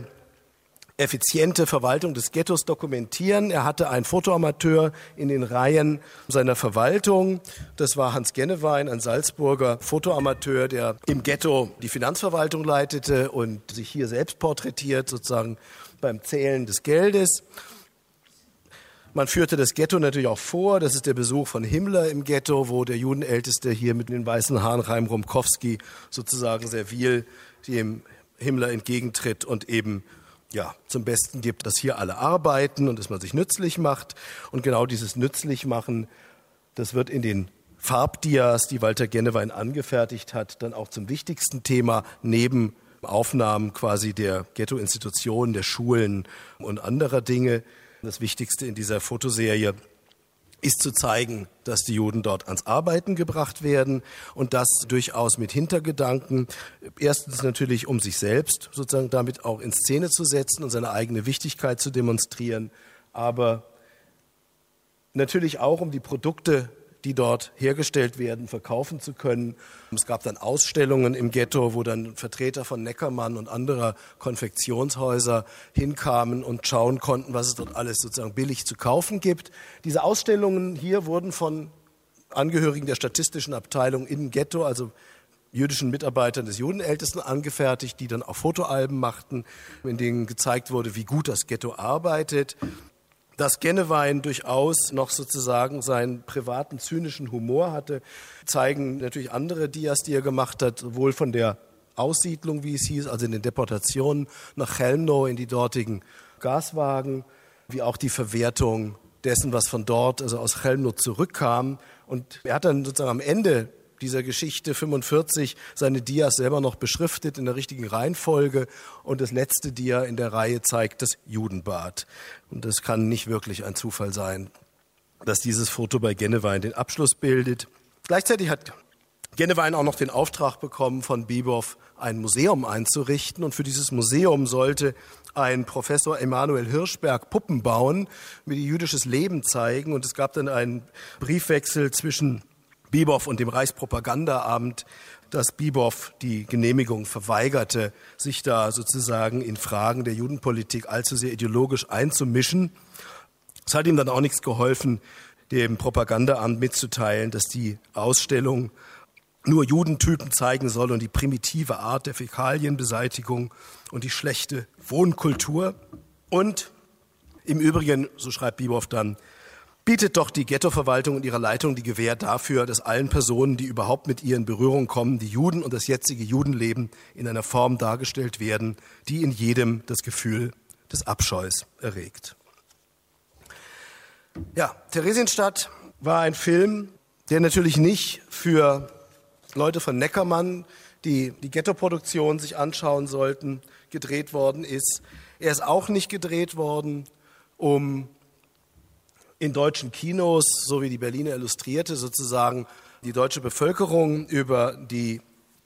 effiziente Verwaltung des Ghettos dokumentieren. Er hatte einen Fotoamateur in den Reihen seiner Verwaltung. Das war Hans Gennewein, ein Salzburger Fotoamateur, der im Ghetto die Finanzverwaltung leitete und sich hier selbst porträtiert, sozusagen beim Zählen des Geldes. Man führte das Ghetto natürlich auch vor. Das ist der Besuch von Himmler im Ghetto, wo der Judenälteste hier mit den weißen Haaren, Chaim Rumkowski, sozusagen servil dem Himmler entgegentritt und eben ja zum Besten gibt, dass hier alle arbeiten und dass man sich nützlich macht. Und genau dieses Nützlichmachen, das wird in den Farbdias, die Walter Gennewein angefertigt hat, dann auch zum wichtigsten Thema neben Aufnahmen quasi der Ghetto-Institutionen, der Schulen und anderer Dinge. Das Wichtigste in dieser Fotoserie ist zu zeigen, dass die Juden dort ans Arbeiten gebracht werden und das durchaus mit Hintergedanken. Erstens natürlich, um sich selbst sozusagen damit auch in Szene zu setzen und seine eigene Wichtigkeit zu demonstrieren, aber natürlich auch, um die Produkte die dort hergestellt werden, verkaufen zu können. Es gab dann Ausstellungen im Ghetto, wo dann Vertreter von Neckermann und anderer Konfektionshäuser hinkamen und schauen konnten, was es dort alles sozusagen billig zu kaufen gibt. Diese Ausstellungen hier wurden von Angehörigen der statistischen Abteilung im Ghetto, also jüdischen Mitarbeitern des Judenältesten, angefertigt, die dann auch Fotoalben machten, in denen gezeigt wurde, wie gut das Ghetto arbeitet. Dass Gennewein durchaus noch sozusagen seinen privaten, zynischen Humor hatte, zeigen natürlich andere Dias, die er gemacht hat, sowohl von der Aussiedlung, wie es hieß, also in den Deportationen nach Chelmno in die dortigen Gaswagen, wie auch die Verwertung dessen, was von dort, also aus Chelmno zurückkam. Und er hat dann sozusagen am Ende dieser Geschichte fünfundvierzig seine Dias selber noch beschriftet in der richtigen Reihenfolge, und das letzte Dia in der Reihe zeigt das Judenbad. Und das kann nicht wirklich ein Zufall sein, dass dieses Foto bei Gennewein den Abschluss bildet. Gleichzeitig hat Gennewein auch noch den Auftrag bekommen von Bibov, ein Museum einzurichten, und für dieses Museum sollte ein Professor Emanuel Hirschberg Puppen bauen, wie die jüdisches Leben zeigen, und es gab dann einen Briefwechsel zwischen Bibov und dem Reichspropagandaamt, dass Bibov die Genehmigung verweigerte, sich da sozusagen in Fragen der Judenpolitik allzu sehr ideologisch einzumischen. Es hat ihm dann auch nichts geholfen, dem Propagandaamt mitzuteilen, dass die Ausstellung nur Judentypen zeigen soll und die primitive Art der Fäkalienbeseitigung und die schlechte Wohnkultur. Und im Übrigen, so schreibt Bibov dann, bietet doch die Ghettoverwaltung und ihre Leitung die Gewähr dafür, dass allen Personen, die überhaupt mit ihr in Berührung kommen, die Juden und das jetzige Judenleben in einer Form dargestellt werden, die in jedem das Gefühl des Abscheus erregt. Ja, Theresienstadt war ein Film, der natürlich nicht für Leute von Neckermann, die die Ghettoproduktion sich anschauen sollten, gedreht worden ist. Er ist auch nicht gedreht worden, um in deutschen Kinos, so wie die Berliner Illustrierte, sozusagen die deutsche Bevölkerung über die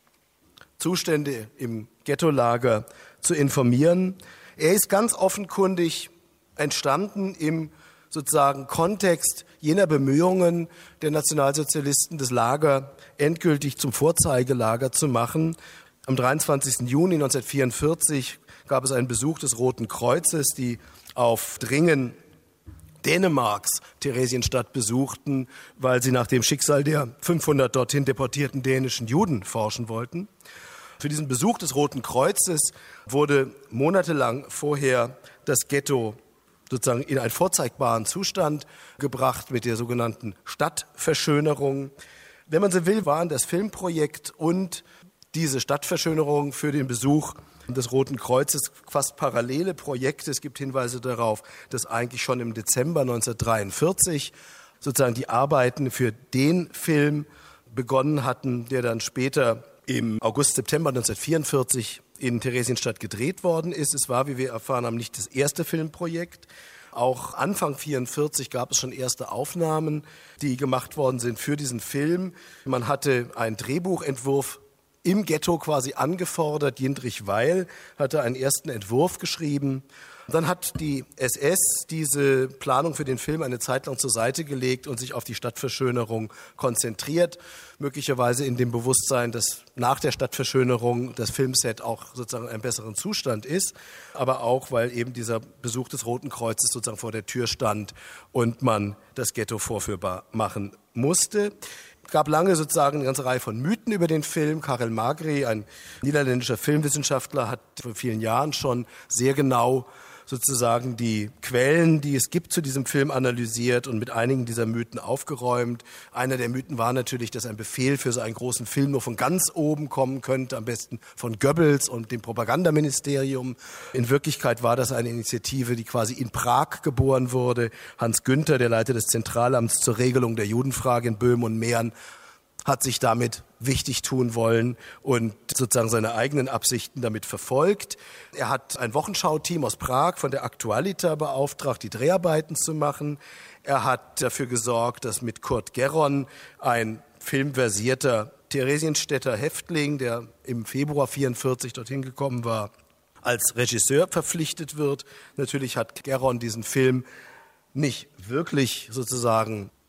Zustände im Ghettolager zu informieren. Er ist ganz offenkundig entstanden im sozusagen Kontext jener Bemühungen der Nationalsozialisten, das Lager endgültig zum Vorzeigelager zu machen. Am dreiundzwanzigsten Juni neunzehnhundertvierundvierzig gab es einen Besuch des Roten Kreuzes, die auf Dringen Dänemarks Theresienstadt besuchten, weil sie nach dem Schicksal der fünfhundert dorthin deportierten dänischen Juden forschen wollten. Für diesen Besuch des Roten Kreuzes wurde monatelang vorher das Ghetto sozusagen in einen vorzeigbaren Zustand gebracht mit der sogenannten Stadtverschönerung. Wenn man so will, waren das Filmprojekt und diese Stadtverschönerung für den Besuch des Roten Kreuzes fast parallele Projekte. Es gibt Hinweise darauf, dass eigentlich schon im Dezember neunzehnhundertdreiundvierzig sozusagen die Arbeiten für den Film begonnen hatten, der dann später im August, September neunzehnhundertvierundvierzig in Theresienstadt gedreht worden ist. Es war, wie wir erfahren haben, nicht das erste Filmprojekt. Auch Anfang neunzehnhundertvierundvierzig gab es schon erste Aufnahmen, die gemacht worden sind für diesen Film. Man hatte einen Drehbuchentwurf im Ghetto quasi angefordert. Jindrich Weil hatte einen ersten Entwurf geschrieben. Dann hat die S S diese Planung für den Film eine Zeit lang zur Seite gelegt und sich auf die Stadtverschönerung konzentriert. Möglicherweise in dem Bewusstsein, dass nach der Stadtverschönerung das Filmset auch sozusagen in einem besseren Zustand ist. Aber auch, weil eben dieser Besuch des Roten Kreuzes sozusagen vor der Tür stand und man das Ghetto vorführbar machen musste. Es gab lange sozusagen eine ganze Reihe von Mythen über den Film. Karel Magri, ein niederländischer Filmwissenschaftler, hat vor vielen Jahren schon sehr genau sozusagen die Quellen, die es gibt zu diesem Film, analysiert und mit einigen dieser Mythen aufgeräumt. Einer der Mythen war natürlich, dass ein Befehl für so einen großen Film nur von ganz oben kommen könnte, am besten von Goebbels und dem Propagandaministerium. In Wirklichkeit war das eine Initiative, die quasi in Prag geboren wurde. Hans Günther, der Leiter des Zentralamts zur Regelung der Judenfrage in Böhmen und Mähren, hat sich damit wichtig tun wollen und sozusagen seine eigenen Absichten damit verfolgt. Er hat ein Wochenschau-Team aus Prag von der Aktualita beauftragt, die Dreharbeiten zu machen. Er hat dafür gesorgt, dass mit Kurt Gerron, ein filmversierter Theresienstädter Häftling, der im Februar vierundvierzig dorthin gekommen war, als Regisseur verpflichtet wird. Natürlich hat Gerron diesen Film nicht wirklich sozusagen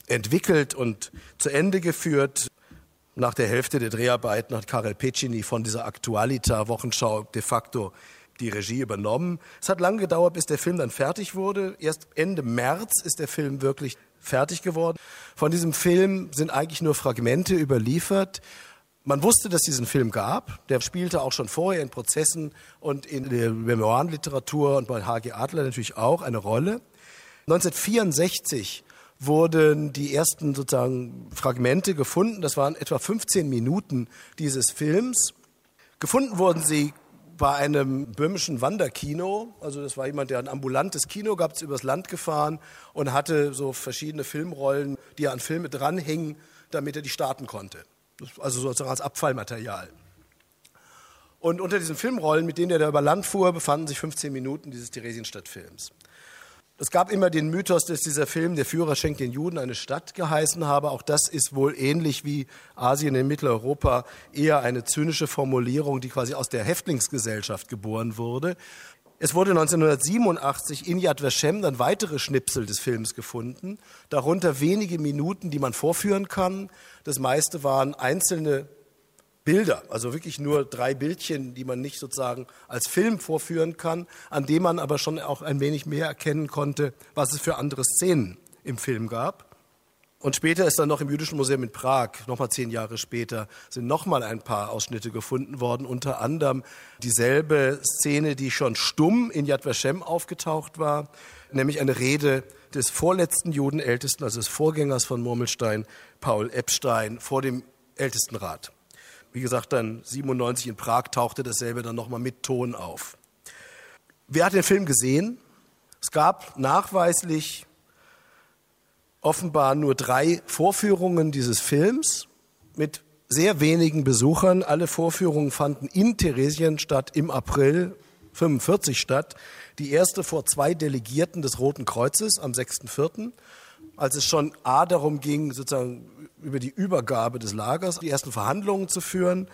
entwickelt und zu Ende geführt. Nach der Hälfte der Dreharbeiten hat Karel Pecini von dieser Aktualita-Wochenschau de facto die Regie übernommen. Es hat lange gedauert, bis der Film dann fertig wurde. Erst Ende März ist der Film wirklich fertig geworden. Von diesem Film sind eigentlich nur Fragmente überliefert. Man wusste, dass es diesen Film gab. Der spielte auch schon vorher in Prozessen und in der Memoirenliteratur und bei H G Adler natürlich auch eine Rolle. neunzehnhundertvierundsechzig wurden die ersten sozusagen Fragmente gefunden. Das waren etwa fünfzehn Minuten dieses Films. Gefunden wurden sie bei einem böhmischen Wanderkino. Also das war jemand, der ein ambulantes Kino gab, ist übers Land gefahren und hatte so verschiedene Filmrollen, die er an Filme dranhingen, damit er die starten konnte. Also sozusagen als Abfallmaterial. Und unter diesen Filmrollen, mit denen er da über Land fuhr, befanden sich fünfzehn Minuten dieses Theresienstadt-Films. Es gab immer den Mythos, dass dieser Film, der Führer schenkt den Juden eine Stadt, geheißen habe. Auch das ist wohl ähnlich wie Asien in Mitteleuropa eher eine zynische Formulierung, die quasi aus der Häftlingsgesellschaft geboren wurde. Es wurde neunzehnhundertsiebenundachtzig in Yad Vashem dann weitere Schnipsel des Films gefunden, darunter wenige Minuten, die man vorführen kann. Das meiste waren einzelne Bilder, also wirklich nur drei Bildchen, die man nicht sozusagen als Film vorführen kann, an dem man aber schon auch ein wenig mehr erkennen konnte, was es für andere Szenen im Film gab. Und später ist dann noch im Jüdischen Museum in Prag, nochmal zehn Jahre später, sind nochmal ein paar Ausschnitte gefunden worden, unter anderem dieselbe Szene, die schon stumm in Yad Vashem aufgetaucht war, nämlich eine Rede des vorletzten Judenältesten, also des Vorgängers von Murmelstein, Paul Epstein, vor dem Ältestenrat. Wie gesagt, dann siebenundneunzig in Prag tauchte dasselbe dann nochmal mit Ton auf. Wer hat den Film gesehen? Es gab nachweislich offenbar nur drei Vorführungen dieses Films mit sehr wenigen Besuchern. Alle Vorführungen fanden in Theresienstadt im April fünfundvierzig statt. Die erste vor zwei Delegierten des Roten Kreuzes am sechsten vierten als es schon A darum ging, sozusagen über die Übergabe des Lagers die ersten Verhandlungen zu führen.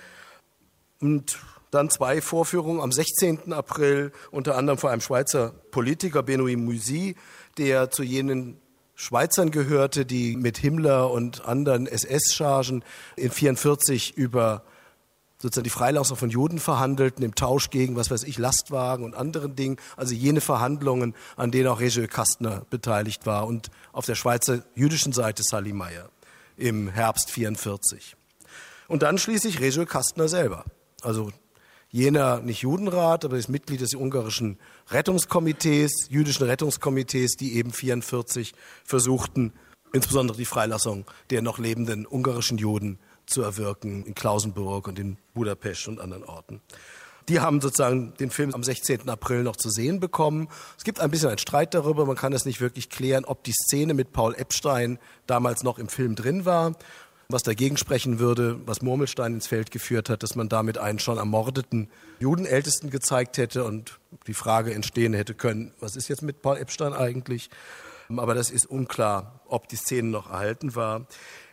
Und dann zwei Vorführungen am sechzehnten April, unter anderem vor einem Schweizer Politiker, Benoît Musi, der zu jenen Schweizern gehörte, die mit Himmler und anderen S S-Chargen in vierundvierzig über sozusagen die Freilassung von Juden verhandelten, im Tausch gegen, was weiß ich, Lastwagen und anderen Dingen. Also jene Verhandlungen, an denen auch Régis Kastner beteiligt war und auf der Schweizer jüdischen Seite Sally Meyer im Herbst vierundvierzig. Und dann schließlich Régis Kastner selber. Also jener, nicht Judenrat, aber ist Mitglied des ungarischen Rettungskomitees, jüdischen Rettungskomitees, die eben vierundvierzig versuchten, insbesondere die Freilassung der noch lebenden ungarischen Juden zu erwirken in Klausenburg und in Budapest und anderen Orten. Die haben sozusagen den Film am sechzehnten April noch zu sehen bekommen. Es gibt ein bisschen einen Streit darüber, man kann es nicht wirklich klären, ob die Szene mit Paul Epstein damals noch im Film drin war, was dagegen sprechen würde, was Murmelstein ins Feld geführt hat, dass man damit einen schon ermordeten Judenältesten gezeigt hätte und die Frage entstehen hätte können, was ist jetzt mit Paul Epstein eigentlich? Aber das ist unklar, ob die Szene noch erhalten war.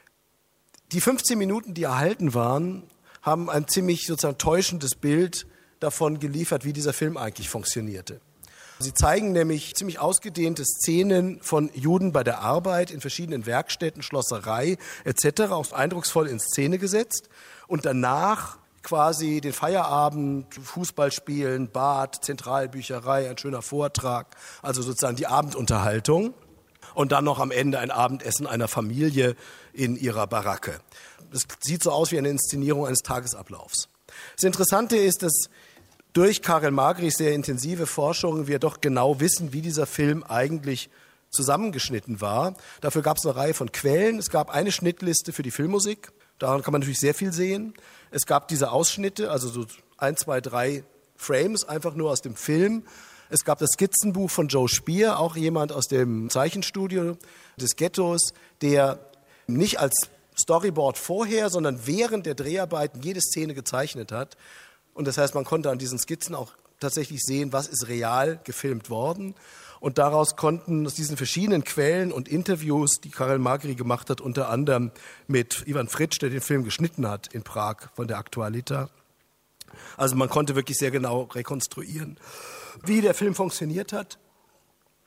Die fünfzehn Minuten, die erhalten waren, haben ein ziemlich sozusagen täuschendes Bild davon geliefert, wie dieser Film eigentlich funktionierte. Sie zeigen nämlich ziemlich ausgedehnte Szenen von Juden bei der Arbeit in verschiedenen Werkstätten, Schlosserei et cetera, auch eindrucksvoll in Szene gesetzt. Und danach quasi den Feierabend, Fußballspielen, Bad, Zentralbücherei, ein schöner Vortrag, also sozusagen die Abendunterhaltung. Und dann noch am Ende ein Abendessen einer Familie in ihrer Baracke. Das sieht so aus wie eine Inszenierung eines Tagesablaufs. Das Interessante ist, dass durch Karel Magris sehr intensive Forschungen wir doch genau wissen, wie dieser Film eigentlich zusammengeschnitten war. Dafür gab es eine Reihe von Quellen. Es gab eine Schnittliste für die Filmmusik. Daran kann man natürlich sehr viel sehen. Es gab diese Ausschnitte, also so ein, zwei, drei Frames, einfach nur aus dem Film. Es gab das Skizzenbuch von Joe Spier, auch jemand aus dem Zeichenstudio des Ghettos, der nicht als Storyboard vorher, sondern während der Dreharbeiten jede Szene gezeichnet hat. Und das heißt, man konnte an diesen Skizzen auch tatsächlich sehen, was ist real gefilmt worden. Und daraus konnten aus diesen verschiedenen Quellen und Interviews, die Karel Magri gemacht hat, unter anderem mit Ivan Fritsch, der den Film geschnitten hat in Prag von der Aktualita. Also man konnte wirklich sehr genau rekonstruieren, wie der Film funktioniert hat.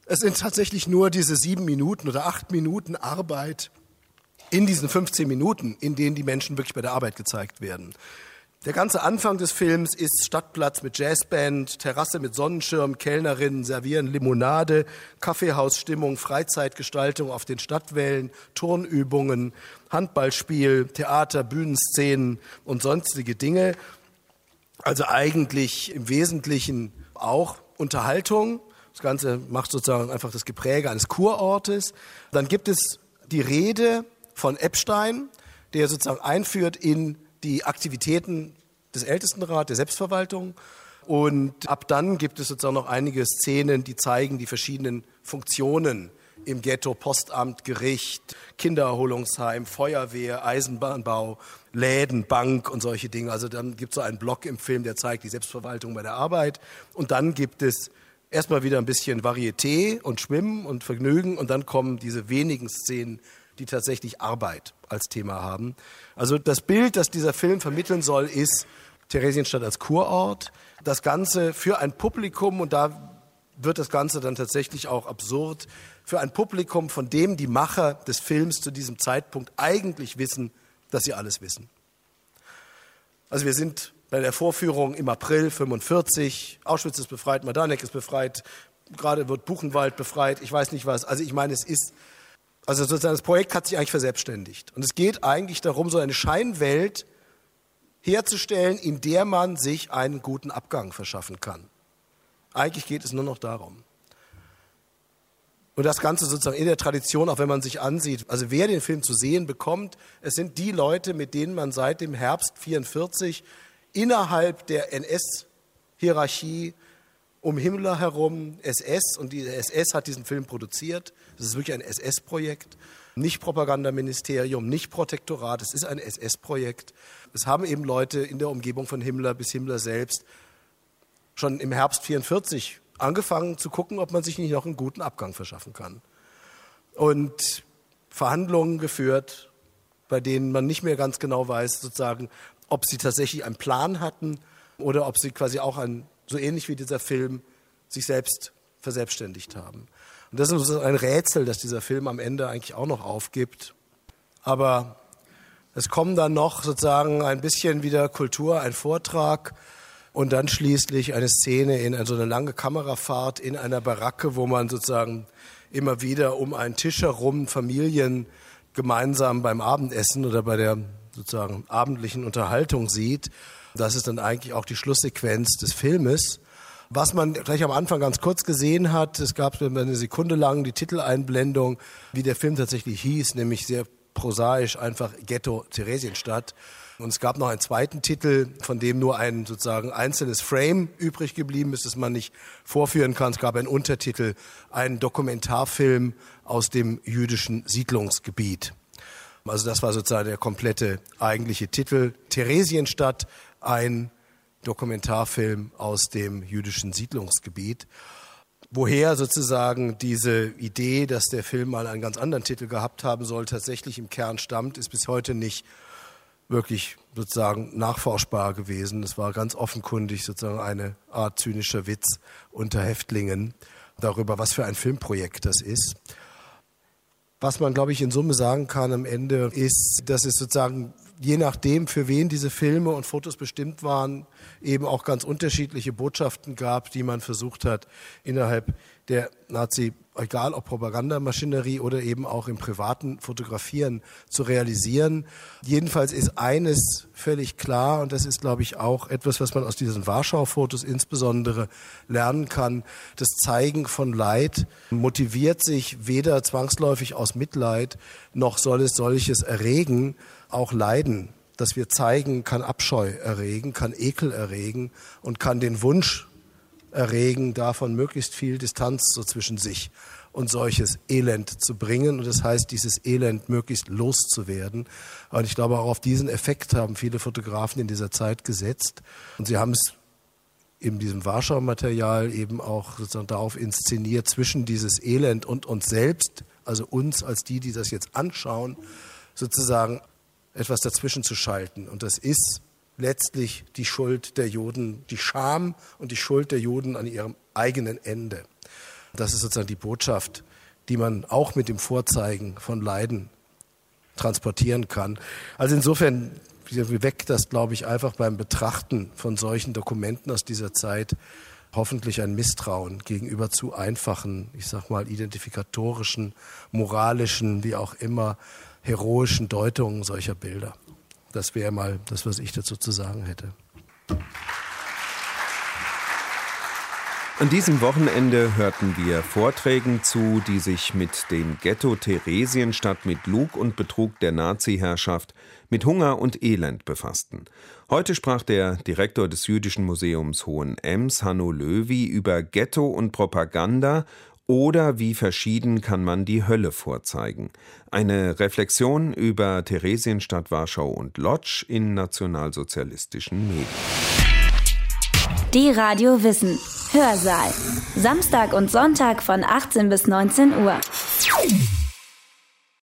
Es sind tatsächlich nur diese sieben Minuten oder acht Minuten Arbeit in diesen fünfzehn Minuten, in denen die Menschen wirklich bei der Arbeit gezeigt werden. Der ganze Anfang des Films ist Stadtplatz mit Jazzband, Terrasse mit Sonnenschirm, Kellnerinnen servieren Limonade, Kaffeehausstimmung, Freizeitgestaltung auf den Stadtwällen, Turnübungen, Handballspiel, Theater, Bühnenszenen und sonstige Dinge. Also eigentlich im Wesentlichen auch Unterhaltung. Das Ganze macht sozusagen einfach das Gepräge eines Kurortes. Dann gibt es die Rede von Epstein, der sozusagen einführt in die Aktivitäten des Ältestenrats, der Selbstverwaltung. Und ab dann gibt es sozusagen noch einige Szenen, die zeigen die verschiedenen Funktionen im Ghetto, Postamt, Gericht, Kindererholungsheim, Feuerwehr, Eisenbahnbau, Läden, Bank und solche Dinge. Also dann gibt es so einen Block im Film, der zeigt die Selbstverwaltung bei der Arbeit. Und dann gibt es erstmal wieder ein bisschen Varieté und Schwimmen und Vergnügen und dann kommen diese wenigen Szenen, die tatsächlich Arbeit als Thema haben. Also das Bild, das dieser Film vermitteln soll, ist Theresienstadt als Kurort. Das Ganze für ein Publikum, und da wird das Ganze dann tatsächlich auch absurd, für ein Publikum, von dem die Macher des Films zu diesem Zeitpunkt eigentlich wissen, dass sie alles wissen. Also wir sind bei der Vorführung im April fünfundvierzig, Auschwitz ist befreit, Majdanek ist befreit, gerade wird Buchenwald befreit, ich weiß nicht was. Also ich meine, es ist, also sozusagen das Projekt hat sich eigentlich verselbstständigt. Und es geht eigentlich darum, so eine Scheinwelt herzustellen, in der man sich einen guten Abgang verschaffen kann. Eigentlich geht es nur noch darum. Und das Ganze sozusagen in der Tradition, auch wenn man sich ansieht, also wer den Film zu sehen bekommt, es sind die Leute, mit denen man seit dem Herbst vierundvierzig innerhalb der N S-Hierarchie um Himmler herum, S S, und die S S hat diesen Film produziert. Das ist wirklich ein S S-Projekt, nicht Propagandaministerium, nicht Protektorat, es ist ein S S-Projekt. Es haben eben Leute in der Umgebung von Himmler bis Himmler selbst schon im Herbst vierundvierzig angefangen zu gucken, ob man sich nicht noch einen guten Abgang verschaffen kann. Und Verhandlungen geführt, bei denen man nicht mehr ganz genau weiß, sozusagen, ob sie tatsächlich einen Plan hatten oder ob sie quasi auch ein, so ähnlich wie dieser Film, sich selbst verselbstständigt haben. Und das ist sozusagen ein Rätsel, das dieser Film am Ende eigentlich auch noch aufgibt. Aber es kommen dann noch sozusagen ein bisschen wieder Kultur, ein Vortrag und dann schließlich eine Szene in so eine lange Kamerafahrt in einer Baracke, wo man sozusagen immer wieder um einen Tisch herum Familien gemeinsam beim Abendessen oder bei der sozusagen abendlichen Unterhaltung sieht. Das ist dann eigentlich auch die Schlusssequenz des Filmes. Was man gleich am Anfang ganz kurz gesehen hat, es gab eine Sekunde lang die Titeleinblendung, wie der Film tatsächlich hieß, nämlich sehr prosaisch einfach Ghetto Theresienstadt. Und es gab noch einen zweiten Titel, von dem nur ein sozusagen einzelnes Frame übrig geblieben ist, das man nicht vorführen kann. Es gab einen Untertitel, einen Dokumentarfilm aus dem jüdischen Siedlungsgebiet. Also das war sozusagen der komplette eigentliche Titel. Theresienstadt, ein Dokumentarfilm aus dem jüdischen Siedlungsgebiet. Woher sozusagen diese Idee, dass der Film mal einen ganz anderen Titel gehabt haben soll, tatsächlich im Kern stammt, ist bis heute nicht wirklich sozusagen nachforschbar gewesen. Es war ganz offenkundig sozusagen eine Art zynischer Witz unter Häftlingen darüber, was für ein Filmprojekt das ist. Was man, glaube ich, in Summe sagen kann am Ende ist, dass es sozusagen je nachdem, für wen diese Filme und Fotos bestimmt waren, eben auch ganz unterschiedliche Botschaften gab, die man versucht hat, innerhalb der Nazi, egal ob Propagandamaschinerie oder eben auch im privaten Fotografieren zu realisieren. Jedenfalls ist eines völlig klar, und das ist, glaube ich, auch etwas, was man aus diesen Warschau-Fotos insbesondere lernen kann. Das Zeigen von Leid motiviert sich weder zwangsläufig aus Mitleid, noch soll es solches erregen. Auch Leiden, das wir zeigen, kann Abscheu erregen, kann Ekel erregen und kann den Wunsch erregen, davon möglichst viel Distanz so zwischen sich und solches Elend zu bringen. Und das heißt, dieses Elend möglichst loszuwerden. Und ich glaube, auch auf diesen Effekt haben viele Fotografen in dieser Zeit gesetzt. Und sie haben es in diesem Warschau-Material eben auch sozusagen darauf inszeniert, zwischen dieses Elend und uns selbst, also uns als die, die das jetzt anschauen, sozusagen etwas dazwischen zu schalten. Und das ist letztlich die Schuld der Juden, die Scham und die Schuld der Juden an ihrem eigenen Ende. Das ist sozusagen die Botschaft, die man auch mit dem Vorzeigen von Leiden transportieren kann. Also insofern weckt das, glaube ich, einfach beim Betrachten von solchen Dokumenten aus dieser Zeit hoffentlich ein Misstrauen gegenüber zu einfachen, ich sag mal, identifikatorischen, moralischen, wie auch immer, heroischen Deutungen solcher Bilder. Das wäre mal das, was ich dazu zu sagen hätte. An diesem Wochenende hörten wir Vorträgen zu, die sich mit dem Ghetto Theresienstadt, mit Lug und Betrug der Nazi-Herrschaft, mit Hunger und Elend befassten. Heute sprach der Direktor des Jüdischen Museums Hohenems, Hanno Löwy, über Ghetto und Propaganda oder wie verschieden kann man die Hölle vorzeigen. Eine Reflexion über Theresienstadt, Warschau und Lodz in nationalsozialistischen Medien. Die Radio Wissen Hörsaal. Samstag und Sonntag von achtzehn bis neunzehn Uhr.